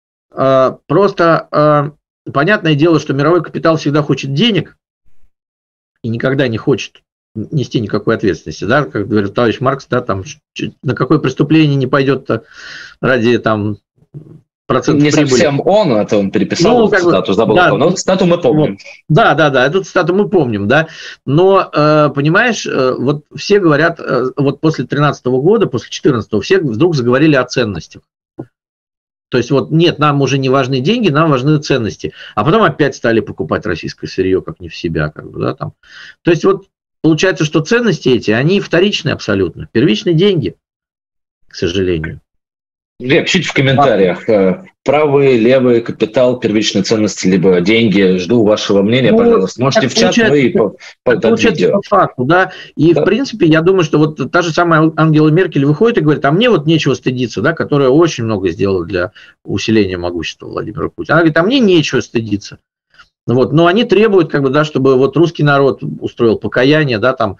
Просто понятное дело, что мировой капитал всегда хочет денег и никогда не хочет нести никакой ответственности. Да? Как говорит товарищ Маркс, да, там, на какое преступление не пойдет ради там, процентов не прибыли. Совсем он, это он переписал цитату, забыл. Да, но цитату мы помним. Да, эту цитату мы помним, да. Но, понимаешь, вот все говорят, вот после 2013 года, после 2014 все вдруг заговорили о ценностях. То есть вот нет, нам уже не важны деньги, нам важны ценности. А потом опять стали покупать российское сырье, как не в себя. Как бы, да, там. То есть вот получается, что ценности эти, они вторичные абсолютно. Первичные деньги, к сожалению. Пишите в комментариях. Правый, левый, капитал, первичные ценности, либо деньги. Жду вашего мнения, пожалуйста. Можете в чат, ну и под видео. По факту, да. И, в принципе, я думаю, что вот та же самая Ангела Меркель выходит и говорит, а мне вот нечего стыдиться, да, которая очень много сделала для усиления могущества Владимира Путина. Она говорит, а мне нечего стыдиться. Вот. Но они требуют, как бы, да, чтобы вот русский народ устроил покаяние, да, там,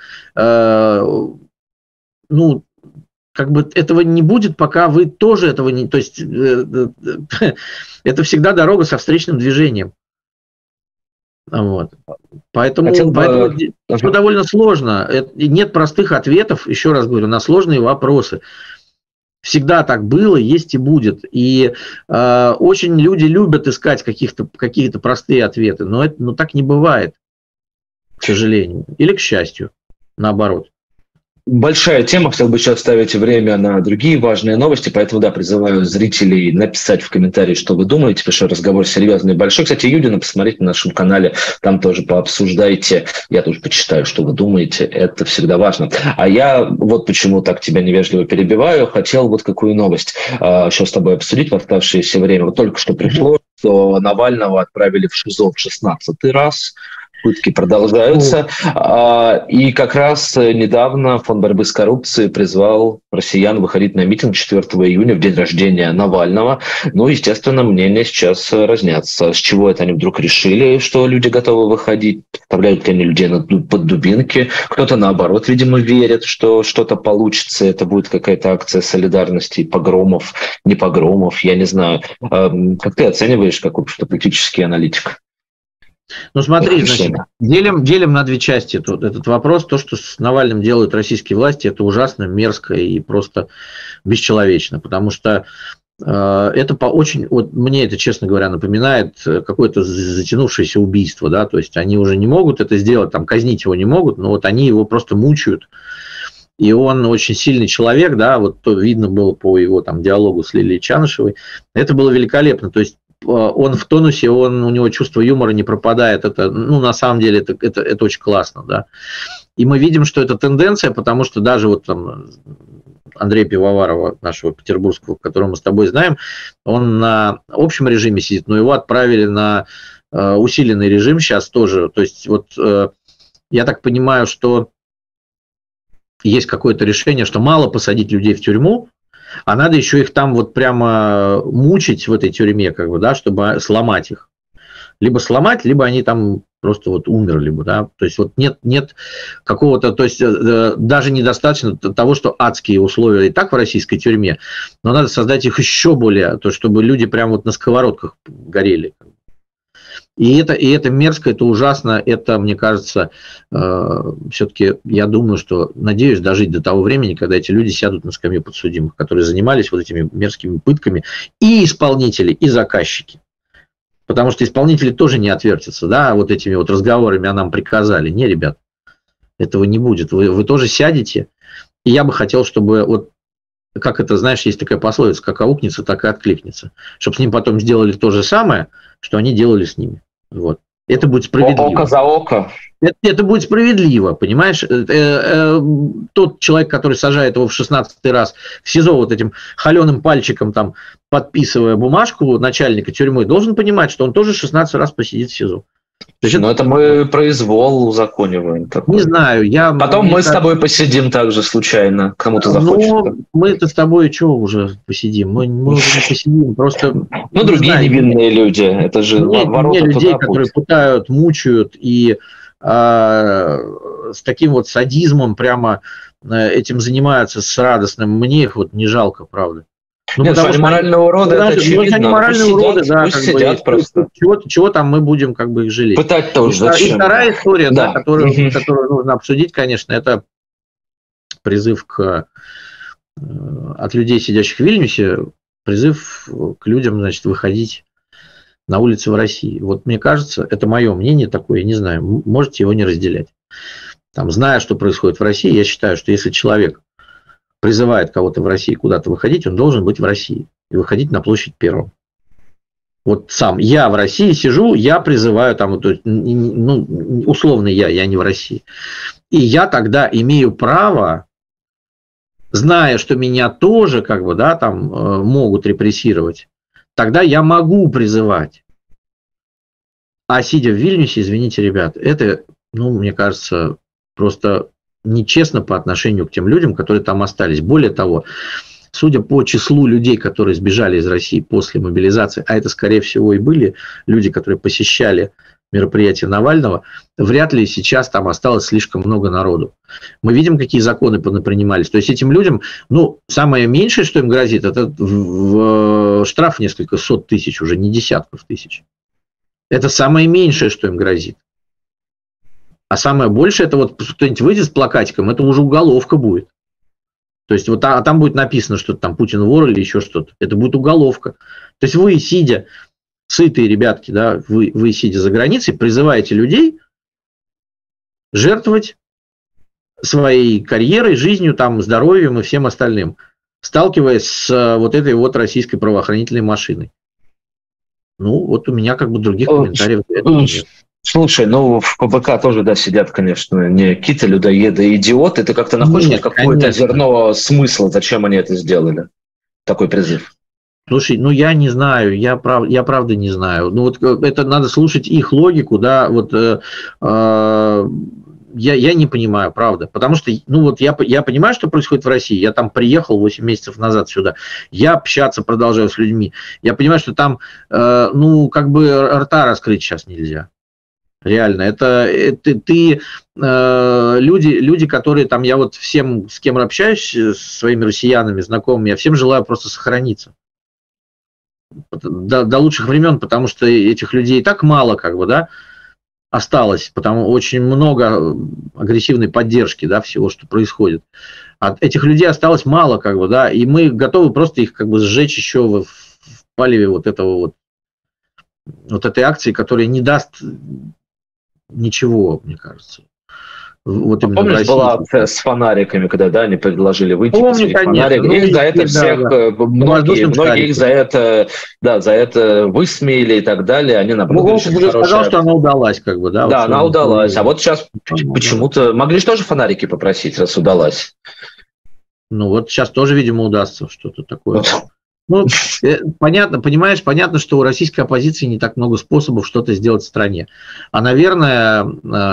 ну, как бы этого не будет, пока вы тоже этого не... То есть это всегда дорога со встречным движением. Вот. Поэтому все довольно сложно. Нет простых ответов, еще раз говорю, на сложные вопросы. Всегда так было, есть и будет. И очень люди любят искать какие-то простые ответы, но так не бывает, к сожалению. Или к счастью, наоборот. Большая тема, хотел бы еще оставить время на другие важные новости, поэтому, да, призываю зрителей написать в комментарии, что вы думаете, потому что разговор серьезный и большой. Кстати, Юдина, посмотрите на нашем канале, там тоже пообсуждайте, я тоже почитаю, что вы думаете, это всегда важно. А я вот почему так тебя невежливо перебиваю, хотел вот какую новость еще с тобой обсудить в оставшееся время. Вот только что пришло, что Навального отправили в ШИЗО в 16-й раз. Пытки продолжаются. И как раз недавно Фонд борьбы с коррупцией призвал россиян выходить на митинг 4 июня, в день рождения Навального. Ну, естественно, мнения сейчас разнятся. С чего это они вдруг решили, что люди готовы выходить? Подставляют ли они людей под дубинки? Кто-то, наоборот, видимо, верит, что что-то получится. Это будет какая-то акция солидарности, погромов, не погромов, я не знаю. Как ты оцениваешь, как общеполитический аналитик? Ну, смотри, значит, делим на две части этот вопрос. То, что с Навальным делают российские власти, это ужасно, мерзко и просто бесчеловечно, потому что это мне это, честно говоря, напоминает какое-то затянувшееся убийство, да, то есть они уже не могут это сделать, там, казнить его не могут, но вот они его просто мучают, и он очень сильный человек, да, вот то видно было по его там диалогу с Лилией Чанышевой, это было великолепно, то есть он в тонусе, у него чувство юмора не пропадает. Это, на самом деле, это очень классно, да. И мы видим, что это тенденция, потому что даже вот там Андрея Пивоварова, нашего петербургского, которого мы с тобой знаем, он на общем режиме сидит, но его отправили на усиленный режим сейчас тоже. То есть вот я так понимаю, что есть какое-то решение, что мало посадить людей в тюрьму, а надо еще их там вот прямо мучить в этой тюрьме, как бы, да, чтобы сломать их. Либо сломать, либо они там просто вот умерли бы, да. То есть вот нет какого-то, то есть даже недостаточно того, что адские условия и так в российской тюрьме, но надо создать их еще более, то чтобы люди прямо вот на сковородках горели. И это мерзко, это ужасно, это, мне кажется, все-таки, я думаю, что, надеюсь, дожить до того времени, когда эти люди сядут на скамью подсудимых, которые занимались вот этими мерзкими пытками, и исполнители, и заказчики. Потому что исполнители тоже не отвертятся, да, вот этими вот разговорами, а нам приказали. Не, ребят, этого не будет. Вы тоже сядете, и я бы хотел, чтобы вот, как это, знаешь, есть такая пословица, как аукнется, так и откликнется. Чтобы с ним потом сделали то же самое, что они делали с ними. Вот. Это будет справедливо. Око за око. Это будет справедливо, понимаешь? Тот человек, который сажает его в 16-й раз в СИЗО вот этим холеным пальчиком, там, подписывая бумажку начальника тюрьмы, должен понимать, что он тоже 16 раз посидит в СИЗО. Но это мы произвол узакониваем. Не знаю. Потом мы с тобой посидим также случайно. Кому-то захочется. Ну, мы-то с тобой что уже посидим? Мы уже не посидим. Просто... Ну, другие невинные люди. Это же ворота туда людей, которые пытают, мучают и с таким вот садизмом прямо этим занимаются с радостным. Мне их вот не жалко, правда. Ну, нет, они моральные уроды, это очевидно. Они моральные уроды, да. Пусть сидят просто. Чего там мы будем как бы их жалеть? Пытать тоже зачем? И вторая история, да, которую нужно обсудить, конечно, это призыв от людей, сидящих в Вильнюсе, призыв к людям, значит, выходить на улицы в России. Вот мне кажется, это мое мнение такое, я не знаю, можете его не разделять. Там, зная, что происходит в России, я считаю, что если человек призывает кого-то в России куда-то выходить, он должен быть в России и выходить на площадь Первом. Вот сам я в России сижу, я призываю, там, ну, условно я не в России. И я тогда имею право, зная, что меня тоже как бы, да, там, могут репрессировать, тогда я могу призывать. А сидя в Вильнюсе, извините, ребят, это, ну, мне кажется, просто нечестно по отношению к тем людям, которые там остались. Более того, судя по числу людей, которые сбежали из России после мобилизации, а это, скорее всего, и были люди, которые посещали мероприятия Навального, вряд ли сейчас там осталось слишком много народу. Мы видим, какие законы принимались. То есть этим людям, ну, самое меньшее, что им грозит, это штраф несколько сот тысяч, уже не десятков тысяч. Это самое меньшее, что им грозит. А самое большее, это вот кто-нибудь выйдет с плакатиком, это уже уголовка будет. То есть вот там будет написано что-то там Путин вор или еще что-то. Это будет уголовка. То есть вы, сидя, сытые ребятки, да, вы сидя за границей, призываете людей жертвовать своей карьерой, жизнью, там, здоровьем и всем остальным, сталкиваясь с вот этой вот российской правоохранительной машиной. Ну, вот у меня как бы других комментариев нет. Слушай, ну в ПБК тоже, да, сидят, конечно, не какие-то людоеды, идиоты. Ты как-то находишь какое-то зерно смысла, зачем они это сделали? Такой призыв. Слушай, ну я не знаю, я правда не знаю. Ну вот это надо слушать их логику, да, вот я не понимаю, правда. Потому что, ну вот я понимаю, что происходит в России. Я там приехал 8 месяцев назад сюда. Я общаться продолжаю с людьми. Я понимаю, что там, ну, как бы рта раскрыть сейчас нельзя. Реально. Это люди, которые там, я вот всем, с кем общаюсь, с своими россиянами, знакомыми, я всем желаю просто сохраниться. До лучших времен, потому что этих людей так мало, как бы, да, осталось, потому очень много агрессивной поддержки, да, всего, что происходит. От этих людей осталось мало, как бы, да, и мы готовы просто их как бы сжечь еще в палеве вот этого вот этой акции, которая не даст ничего, мне кажется. Вот именно помнишь, была акция с фонариками, когда, да, они предложили выйти по своим фонарикам. Ну, их за это всех, многие их за это высмеяли и так далее. Они, наоборот, уже сказал, что она удалась, как бы, да? Да, вот она удалась. А вот сейчас почему-то могли же тоже фонарики попросить, раз удалась. Ну, вот сейчас тоже, видимо, удастся что-то такое. Ну, понятно, понимаешь, понятно, что у российской оппозиции не так много способов что-то сделать в стране. А, наверное,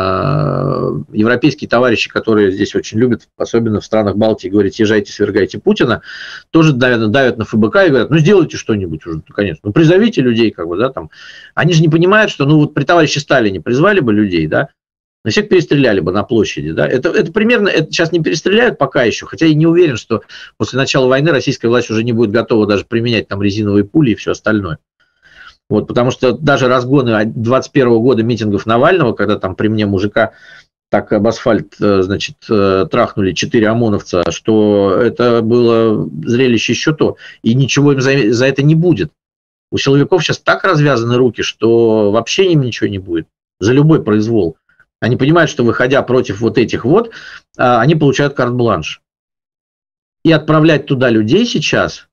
европейские товарищи, которые здесь очень любят, особенно в странах Балтии, говорят, езжайте, свергайте Путина, тоже давят на ФБК и говорят, ну, сделайте что-нибудь уже, конечно, ну, призовите людей, как бы, да, там. Они же не понимают, что, ну, вот при товарище Сталине призвали бы людей, да, но всех перестреляли бы на площади. Да? Это примерно, это сейчас не перестреляют пока еще, хотя я не уверен, что после начала войны российская власть уже не будет готова даже применять там резиновые пули и все остальное. Вот, потому что даже разгоны 21 года митингов Навального, когда там при мне мужика так об асфальт, значит, трахнули 4 ОМОНовца, что это было зрелище еще то. И ничего им за это не будет. У силовиков сейчас так развязаны руки, что вообще им ничего не будет. За любой произвол. Они понимают, что, выходя против вот этих вот, они получают карт-бланш. И отправлять туда людей сейчас,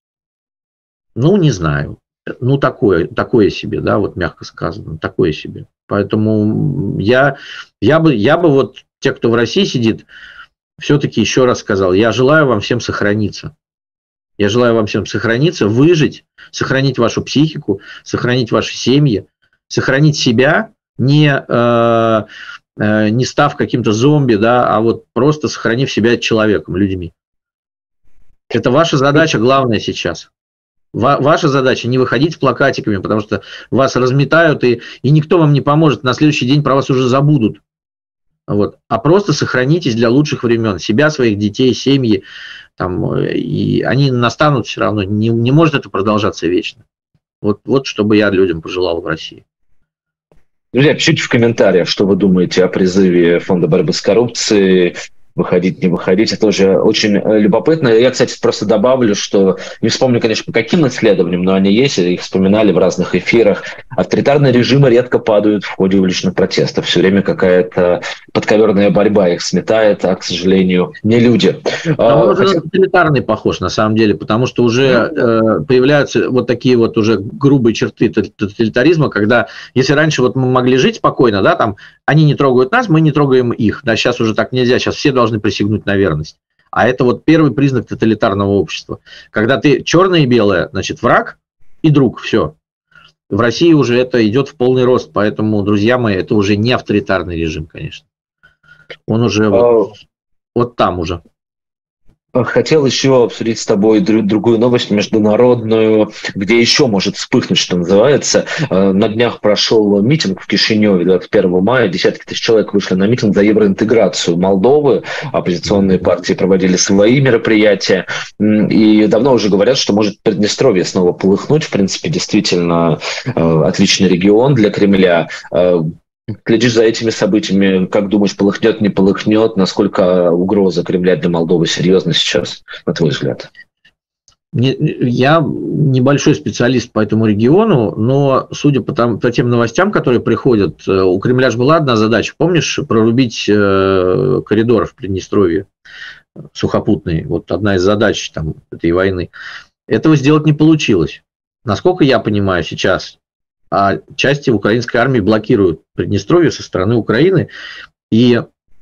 ну, не знаю. Ну, такое себе, да, вот мягко сказано, такое себе. Поэтому я бы вот, те, кто в России сидит, все-таки еще раз сказал, я желаю вам всем сохраниться. Я желаю вам всем сохраниться, выжить, сохранить вашу психику, сохранить ваши семьи, сохранить себя, не став каким-то зомби, да, а вот просто сохранив себя человеком, людьми. Это ваша задача главная сейчас. Ваша задача не выходить с плакатиками, потому что вас разметают, и никто вам не поможет. На следующий день про вас уже забудут. Вот. А просто сохранитесь для лучших времен. Себя, своих детей, семьи. Там, и они настанут все равно. Не может это продолжаться вечно. Вот что бы я людям пожелал в России. Друзья, пишите в комментариях, что вы думаете о призыве Фонда борьбы с коррупцией. Выходить, не выходить, это уже очень любопытно. Я, кстати, просто добавлю, что не вспомню, конечно, по каким исследованиям, но они есть, их вспоминали в разных эфирах. Авторитарные режимы редко падают в ходе уличных протестов. Все время какая-то подковерная борьба их сметает, а, к сожалению, не люди. Он уже на тоталитарный похож, на самом деле, потому что уже появляются вот такие вот уже грубые черты тоталитаризма, когда, если раньше вот мы могли жить спокойно, да, там, они не трогают нас, мы не трогаем их, да, сейчас уже так нельзя, сейчас все должны присягнуть на верность. А это вот первый признак тоталитарного общества. Когда ты черное и белое, значит, враг и друг, все. В России уже это идет в полный рост, поэтому, друзья мои, это уже не авторитарный режим, конечно. Он уже вот там уже. Хотел еще обсудить с тобой другую новость международную, где еще может вспыхнуть, что называется. На днях прошел митинг в Кишиневе 21 мая. Десятки тысяч человек вышли на митинг за евроинтеграцию Молдовы. Оппозиционные партии проводили свои мероприятия. И давно уже говорят, что может Приднестровье снова полыхнуть. В принципе, действительно отличный регион для Кремля. Следишь за этими событиями, как думаешь, полыхнет, не полыхнет, насколько угроза Кремля для Молдовы серьезна сейчас, на твой взгляд? Я небольшой специалист по этому региону, но судя по тем новостям, которые приходят, у Кремля же была одна задача, помнишь, прорубить коридор в Приднестровье сухопутный, вот одна из задач там, этой войны. Этого сделать не получилось. Насколько я понимаю сейчас, части украинской армии блокируют Приднестровье со стороны Украины, и,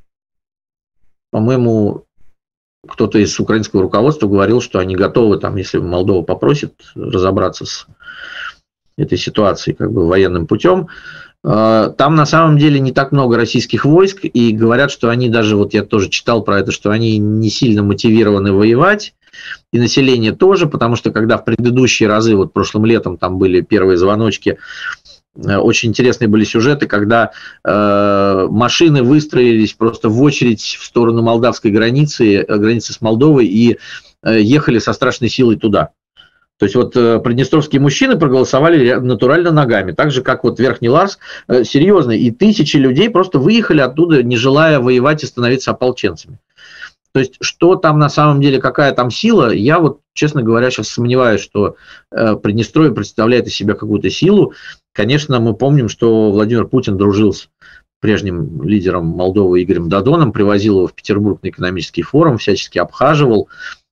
по-моему, кто-то из украинского руководства говорил, что они готовы, там, если Молдова попросит разобраться с этой ситуацией как бы военным путем. Там на самом деле не так много российских войск, и говорят, что они даже, вот я тоже читал про это, что они не сильно мотивированы воевать, и население тоже, потому что когда в предыдущие разы, вот прошлым летом там были первые звоночки, очень интересные были сюжеты, когда машины выстроились просто в очередь в сторону молдавской границы с Молдовой, и ехали со страшной силой туда. То есть вот приднестровские мужчины проголосовали натурально ногами, так же, как вот Верхний Ларс, серьезно, и тысячи людей просто выехали оттуда, не желая воевать и становиться ополченцами. То есть что там на самом деле, какая там сила, я вот, честно говоря, сейчас сомневаюсь, что Приднестровье представляет из себя какую-то силу. Конечно, мы помним, что Владимир Путин дружил с прежним лидером Молдовы Игорем Додоном, привозил его в Петербург на экономический форум, всячески обхаживал.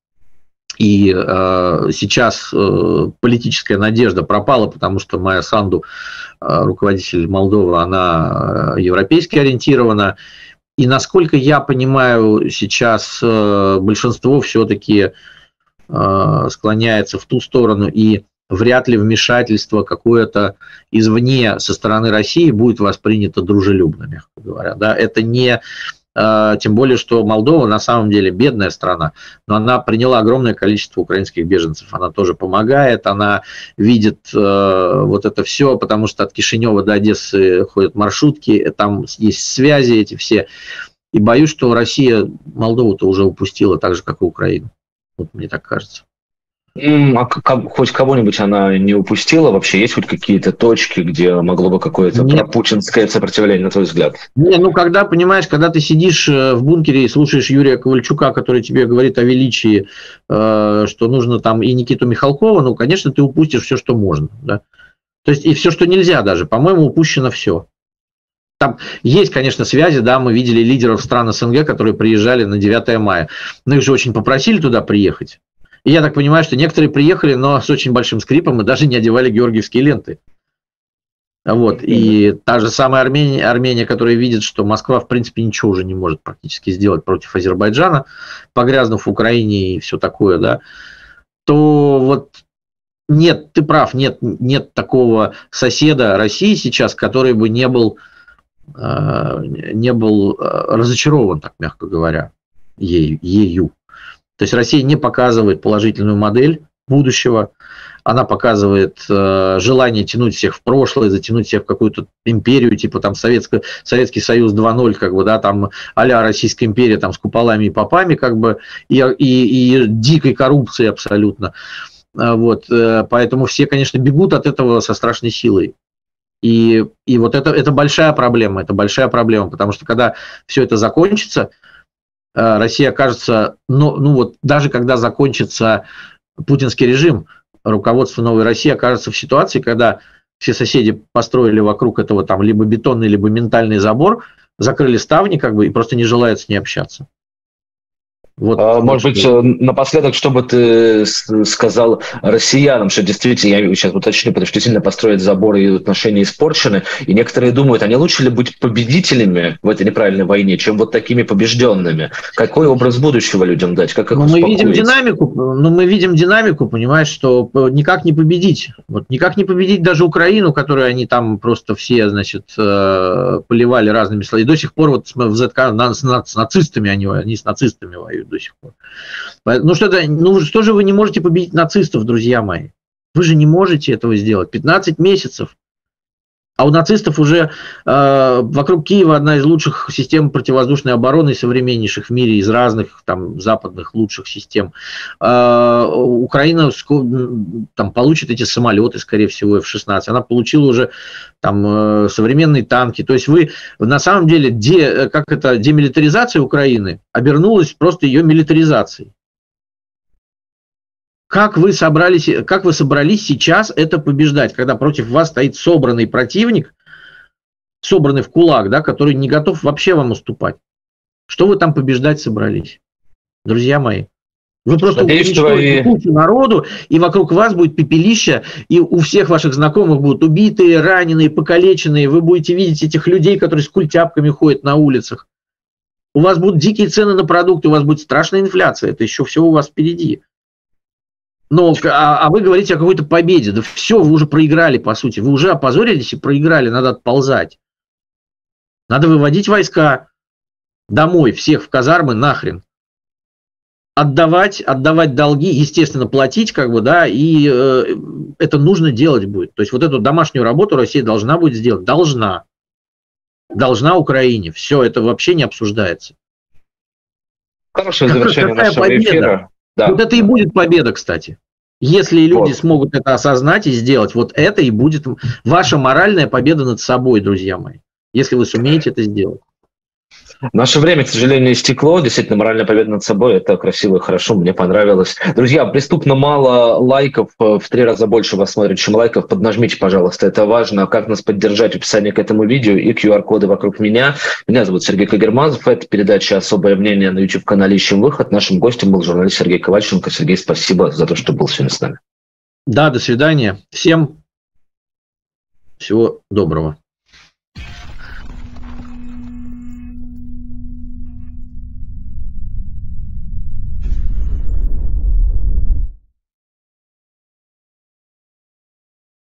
И сейчас политическая надежда пропала, потому что Майя Санду, руководитель Молдовы, она европейски ориентирована. И насколько я понимаю, сейчас большинство все-таки склоняется в ту сторону, и вряд ли вмешательство какое-то извне со стороны России будет воспринято дружелюбно, мягко говоря. Да? Это не... Тем более, что Молдова на самом деле бедная страна, но она приняла огромное количество украинских беженцев, она тоже помогает, она видит вот это все, потому что от Кишинева до Одессы ходят маршрутки, там есть связи эти все, и боюсь, что Россия Молдову-то уже упустила так же, как и Украину. Вот мне так кажется. А хоть кого-нибудь она не упустила? Вообще есть хоть какие-то точки, где могло бы какое-то пропутинское сопротивление, на твой взгляд? Не, ну когда, понимаешь, когда ты сидишь в бункере и слушаешь Юрия Ковальчука, который тебе говорит о величии, что нужно там, и Никиту Михалкова, ну, конечно, ты упустишь все, что можно. Да? То есть и все, что нельзя даже. По-моему, упущено все. Там есть, конечно, связи, да, мы видели лидеров стран СНГ, которые приезжали на 9 мая. Но их же очень попросили туда приехать. И я так понимаю, что некоторые приехали, но с очень большим скрипом и даже не одевали георгиевские ленты. Вот. И та же самая Армения, которая видит, что Москва, в принципе, ничего уже не может практически сделать против Азербайджана, погрязнув в Украине и все такое, да, то вот нет, ты прав, нет такого соседа России сейчас, который бы не был разочарован, так мягко говоря, ею. То есть Россия не показывает положительную модель будущего, она показывает желание тянуть всех в прошлое, затянуть всех в какую-то империю, типа там Советский Союз 2.0, как бы, да, там а-ля Российская империя там с куполами и попами, как бы, и дикой коррупцией абсолютно. Вот, поэтому все, конечно, бегут от этого со страшной силой. И вот это большая проблема, потому что когда все это закончится, Россия окажется, ну вот даже когда закончится путинский режим, руководство Новой России окажется в ситуации, когда все соседи построили вокруг этого там либо бетонный, либо ментальный забор, закрыли ставни как бы и просто не желают с ней общаться. Вот, может быть, напоследок, что бы ты сказал россиянам, что действительно, я сейчас уточню, потому что действительно построить заборы и отношения испорчены, и некоторые думают, а не лучше ли быть победителями в этой неправильной войне, чем вот такими побежденными? Какой образ будущего людям дать? Как их успокоить? Мы видим динамику, понимаешь, что никак не победить. Вот никак не победить даже Украину, которую они там просто все, значит, поливали разными словами. И до сих пор вот в ЗК с нацистами они с нацистами воюют до сих пор. Что же вы не можете победить нацистов, друзья мои? Вы же не можете этого сделать. 15 месяцев. А у нацистов уже вокруг Киева одна из лучших систем противовоздушной обороны, современнейших в мире, из разных там западных лучших систем. Украина там получит эти самолеты, скорее всего, F-16. Она получила уже там современные танки. То есть вы на самом деле, демилитаризация Украины обернулась просто ее милитаризацией. Как вы собрались сейчас это побеждать, когда против вас стоит собранный противник, собранный в кулак, да, который не готов вообще вам уступать? Что вы там побеждать собрались, друзья мои? Вы просто уничтожите кучу народу, и вокруг вас будет пепелище, и у всех ваших знакомых будут убитые, раненые, покалеченные. Вы будете видеть этих людей, которые с культяпками ходят на улицах. У вас будут дикие цены на продукты, у вас будет страшная инфляция. Это еще все у вас впереди. Но, а вы говорите о какой-то победе. Да все, вы уже проиграли, по сути. Вы уже опозорились и проиграли. Надо отползать. Надо выводить войска домой, всех в казармы нахрен. Отдавать долги, естественно, платить, как бы, да, и это нужно делать будет. То есть вот эту домашнюю работу Россия должна будет сделать. Должна Украине. Все, это вообще не обсуждается. Хорошее завершение нашего эфира. Да. Вот это и будет победа, кстати. Если люди смогут это осознать и сделать, вот это и будет ваша моральная победа над собой, друзья мои. Если вы сумеете это сделать. Наше время, к сожалению, истекло. Действительно, моральная победа над собой – это красиво и хорошо, мне понравилось. Друзья, преступно мало лайков, в 3 раза больше вас смотрят, чем лайков. Поднажмите, пожалуйста, это важно. Как нас поддержать? В описании к этому видео и QR-коды вокруг меня. Меня зовут Сергей Кагермазов. Это передача «Особое мнение» на YouTube-канале «Ищем выход». Нашим гостем был журналист Сергей Ковальченко. Сергей, спасибо за то, что был сегодня с нами. Да, до свидания. Всем всего доброго.